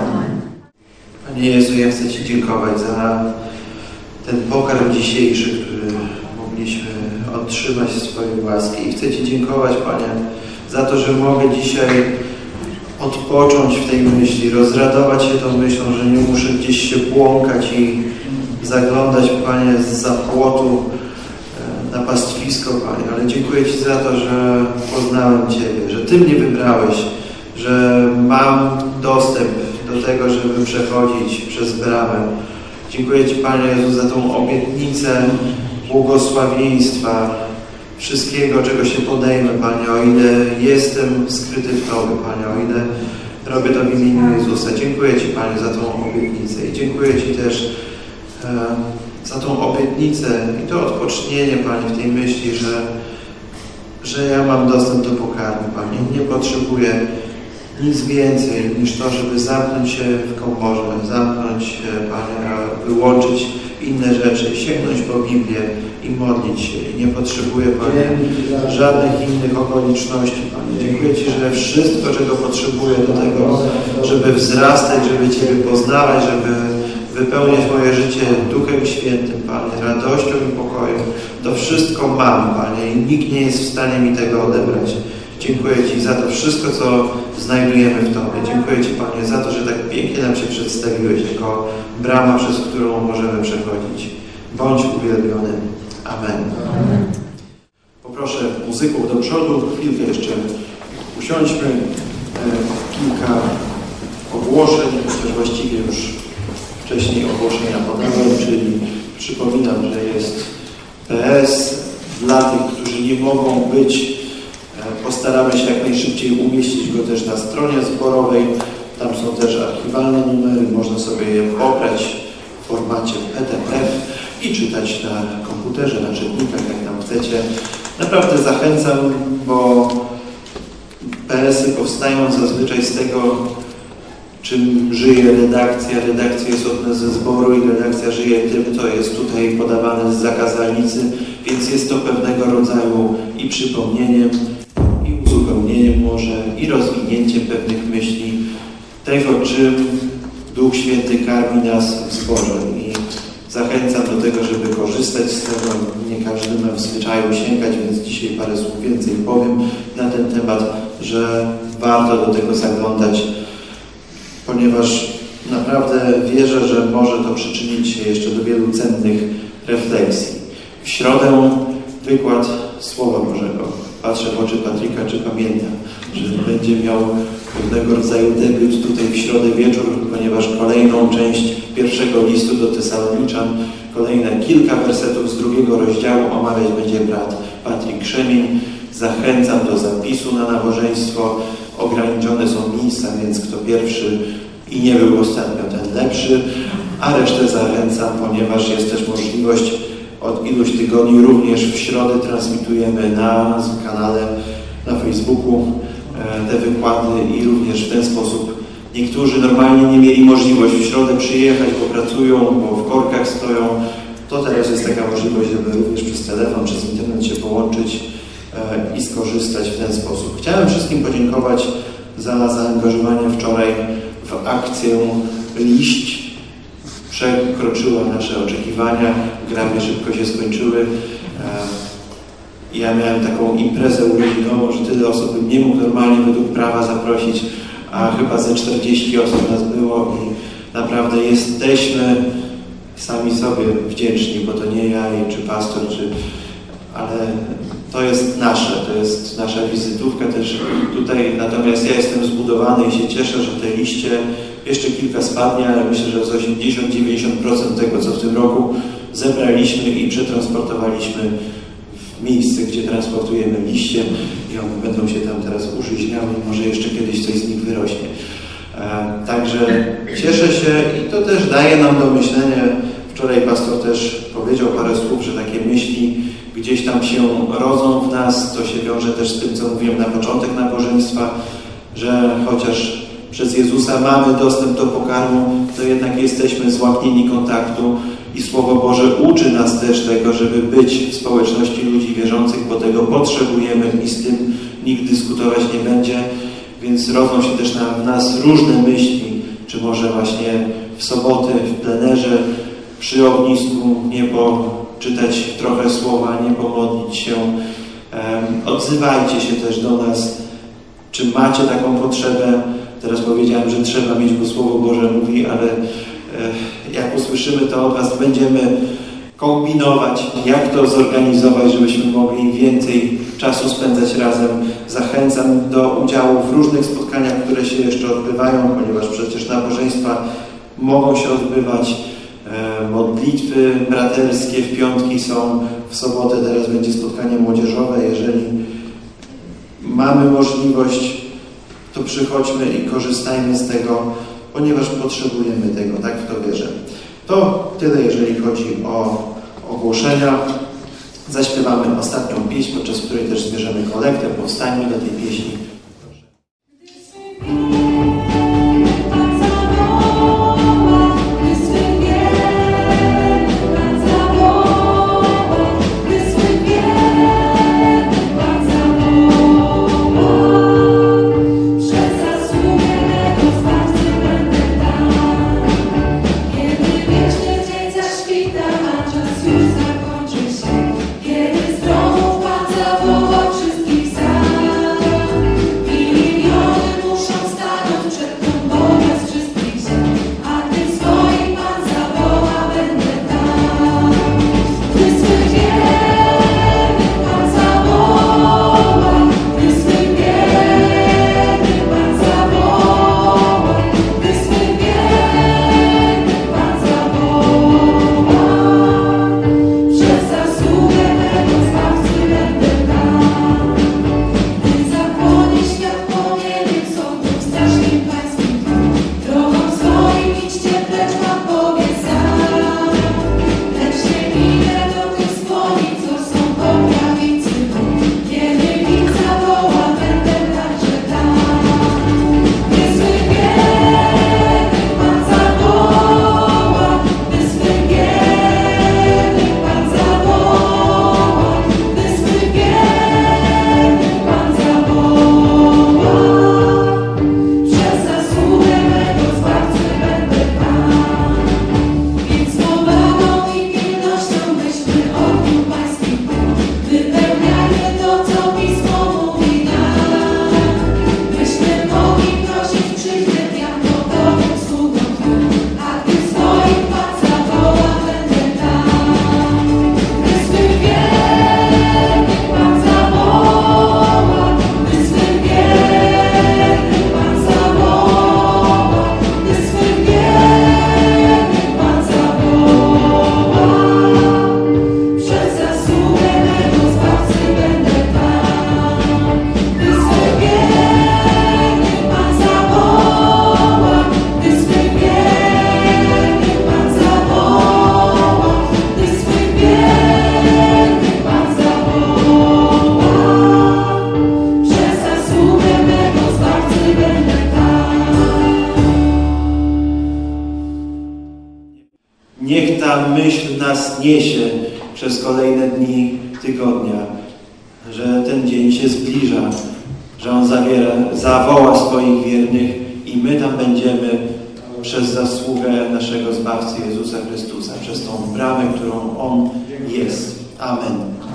Panie Jezu, ja chcę Ci dziękować za ten pokarm dzisiejszy, który mogliśmy otrzymać z Twojej łaski. I chcę Ci dziękować, Panie, za to, że mogę dzisiaj odpocząć w tej myśli, rozradować się tą myślą, że nie muszę gdzieś się błąkać i zaglądać, Panie, zza płotu na pastwisko, Panie. Ale dziękuję Ci za to, że poznałem Ciebie, że Ty mnie wybrałeś, że mam dostęp do tego, żeby przechodzić przez bramę. Dziękuję Ci, Panie Jezu, za tą obietnicę błogosławieństwa, wszystkiego, czego się podejmę, Panie, o ile jestem skryty w Tobie, Panie, o ile robię to w imieniu Jezusa. Dziękuję Ci, Panie, za tą obietnicę i dziękuję Ci też e, za tą obietnicę i to odpocznienie, Panie, w tej myśli, że, że ja mam dostęp do pokarmu, Panie. Nie potrzebuję nic więcej niż to, żeby zamknąć się w komorze, zamknąć się, Panie, wyłączyć inne rzeczy, sięgnąć po Biblię i modlić się. I nie potrzebuję, Panie, żadnych innych okoliczności, Panie. Dziękuję Ci, że wszystko, czego potrzebuję do tego, żeby wzrastać, żeby Ciebie poznawać, żeby wypełniać moje życie Duchem Świętym, Panie, radością i pokojem, to wszystko mam, Panie, i nikt nie jest w stanie mi tego odebrać. Dziękuję Ci za to wszystko, co znajdujemy w Tobie. Dziękuję Ci, Panie, za to, że tak pięknie nam się przedstawiłeś jako brama, przez którą możemy przechodzić. Bądź uwielbiony. Amen. Amen. Poproszę muzyków do przodu. Chwilkę jeszcze usiądźmy. Kilka ogłoszeń, chociaż właściwie już wcześniej ogłoszenia podałem, czyli przypominam, że jest P S dla tych, którzy nie mogą być. Postaramy się jak najszybciej umieścić go też na stronie zborowej. Tam są też archiwalne numery, można sobie je pobrać w formacie P D F. i czytać na komputerze, na czytnikach, jak tam chcecie. Naprawdę zachęcam, bo P S y powstają zazwyczaj z tego, czym żyje redakcja. Redakcja jest odna ze zboru i redakcja żyje tym, co jest tutaj podawane z zakazalnicy, więc jest to pewnego rodzaju i przypomnieniem, i uzupełnieniem może, i rozwinięciem pewnych myśli, tego, czym Duch Święty karmi nas w zborze. I zachęcam do tego, żeby korzystać z tego. Nie każdy ma w zwyczaju sięgać, więc dzisiaj parę słów więcej powiem na ten temat, że warto do tego zaglądać, ponieważ naprawdę wierzę, że może to przyczynić się jeszcze do wielu cennych refleksji. W środę wykład Słowa Bożego. Patrzę w oczy Patryka, czy pamięta, że będzie miał pewnego rodzaju debiut tutaj w środę wieczór, ponieważ kolejną część pierwszego listu do Tesaloniczan, kolejne kilka wersetów z drugiego rozdziału omawiać będzie brat Patryk Krzemień. Zachęcam do zapisu na nabożeństwo. Ograniczone są miejsca, więc kto pierwszy i nie był ostatnio, ten lepszy, a resztę zachęcam, ponieważ jest też możliwość od iluś tygodni również w środę transmitujemy na kanale na Facebooku te wykłady i również w ten sposób niektórzy normalnie nie mieli możliwość w środę przyjechać, bo pracują, bo w korkach stoją. To teraz jest taka możliwość, żeby również przez telefon, przez internet się połączyć i skorzystać w ten sposób. Chciałem wszystkim podziękować za zaangażowanie wczoraj w akcję Liść. Przekroczyła nasze oczekiwania, gramy szybko się skończyły. Ja miałem taką imprezę urodzinową, że tyle osób bym nie mógł normalnie według prawa zaprosić, a chyba ze czterdzieści osób nas było i naprawdę jesteśmy sami sobie wdzięczni, bo to nie ja czy pastor, czy, ale to jest nasze, to jest nasza wizytówka też tutaj, natomiast ja jestem zbudowany i się cieszę, że te liście jeszcze kilka spadnie, ale myślę, że z osiemdziesiąt do dziewięćdziesięciu procent tego, co w tym roku zebraliśmy i przetransportowaliśmy w miejsce, gdzie transportujemy liście i one będą się tam teraz użyźniały i może jeszcze kiedyś coś z nich wyrośnie. E, także cieszę się i to też daje nam do myślenia. Wczoraj pastor też powiedział parę słów, że takie myśli gdzieś tam się rodzą w nas. To się wiąże też z tym, co mówiłem na początek nabożeństwa, że chociaż przez Jezusa mamy dostęp do pokarmu, to jednak jesteśmy złaknieni kontaktu i Słowo Boże uczy nas też tego, żeby być w społeczności ludzi wierzących, bo tego potrzebujemy i z tym nikt dyskutować nie będzie, więc rodzą się też na w nas różne myśli, czy może właśnie w soboty, w plenerze, przy ognisku nie poczytać trochę słowa, nie pomodlić się. Odzywajcie się też do nas, czy macie taką potrzebę. Teraz powiedziałem, że trzeba mieć, bo Słowo Boże mówi, ale jak usłyszymy to od Was, będziemy kombinować, jak to zorganizować, żebyśmy mogli więcej czasu spędzać razem. Zachęcam do udziału w różnych spotkaniach, które się jeszcze odbywają, ponieważ przecież nabożeństwa mogą się odbywać. Modlitwy braterskie w piątki są, w sobotę teraz będzie spotkanie młodzieżowe. Jeżeli mamy możliwość, to przychodźmy i korzystajmy z tego, ponieważ potrzebujemy tego, tak w to wierzę. To tyle, jeżeli chodzi o ogłoszenia. Zaśpiewamy ostatnią pieśń, podczas której też zbierzemy kolektę. Powstańmy do tej pieśni. Kiedy z domu Pan zawoła wszystkich sam. ta myśl nas niesie przez kolejne dni tygodnia, że ten dzień się zbliża, że On zawiera, zawoła swoich wiernych i my tam będziemy przez zasługę naszego Zbawcy Jezusa Chrystusa, przez tą bramę, którą On jest. Amen.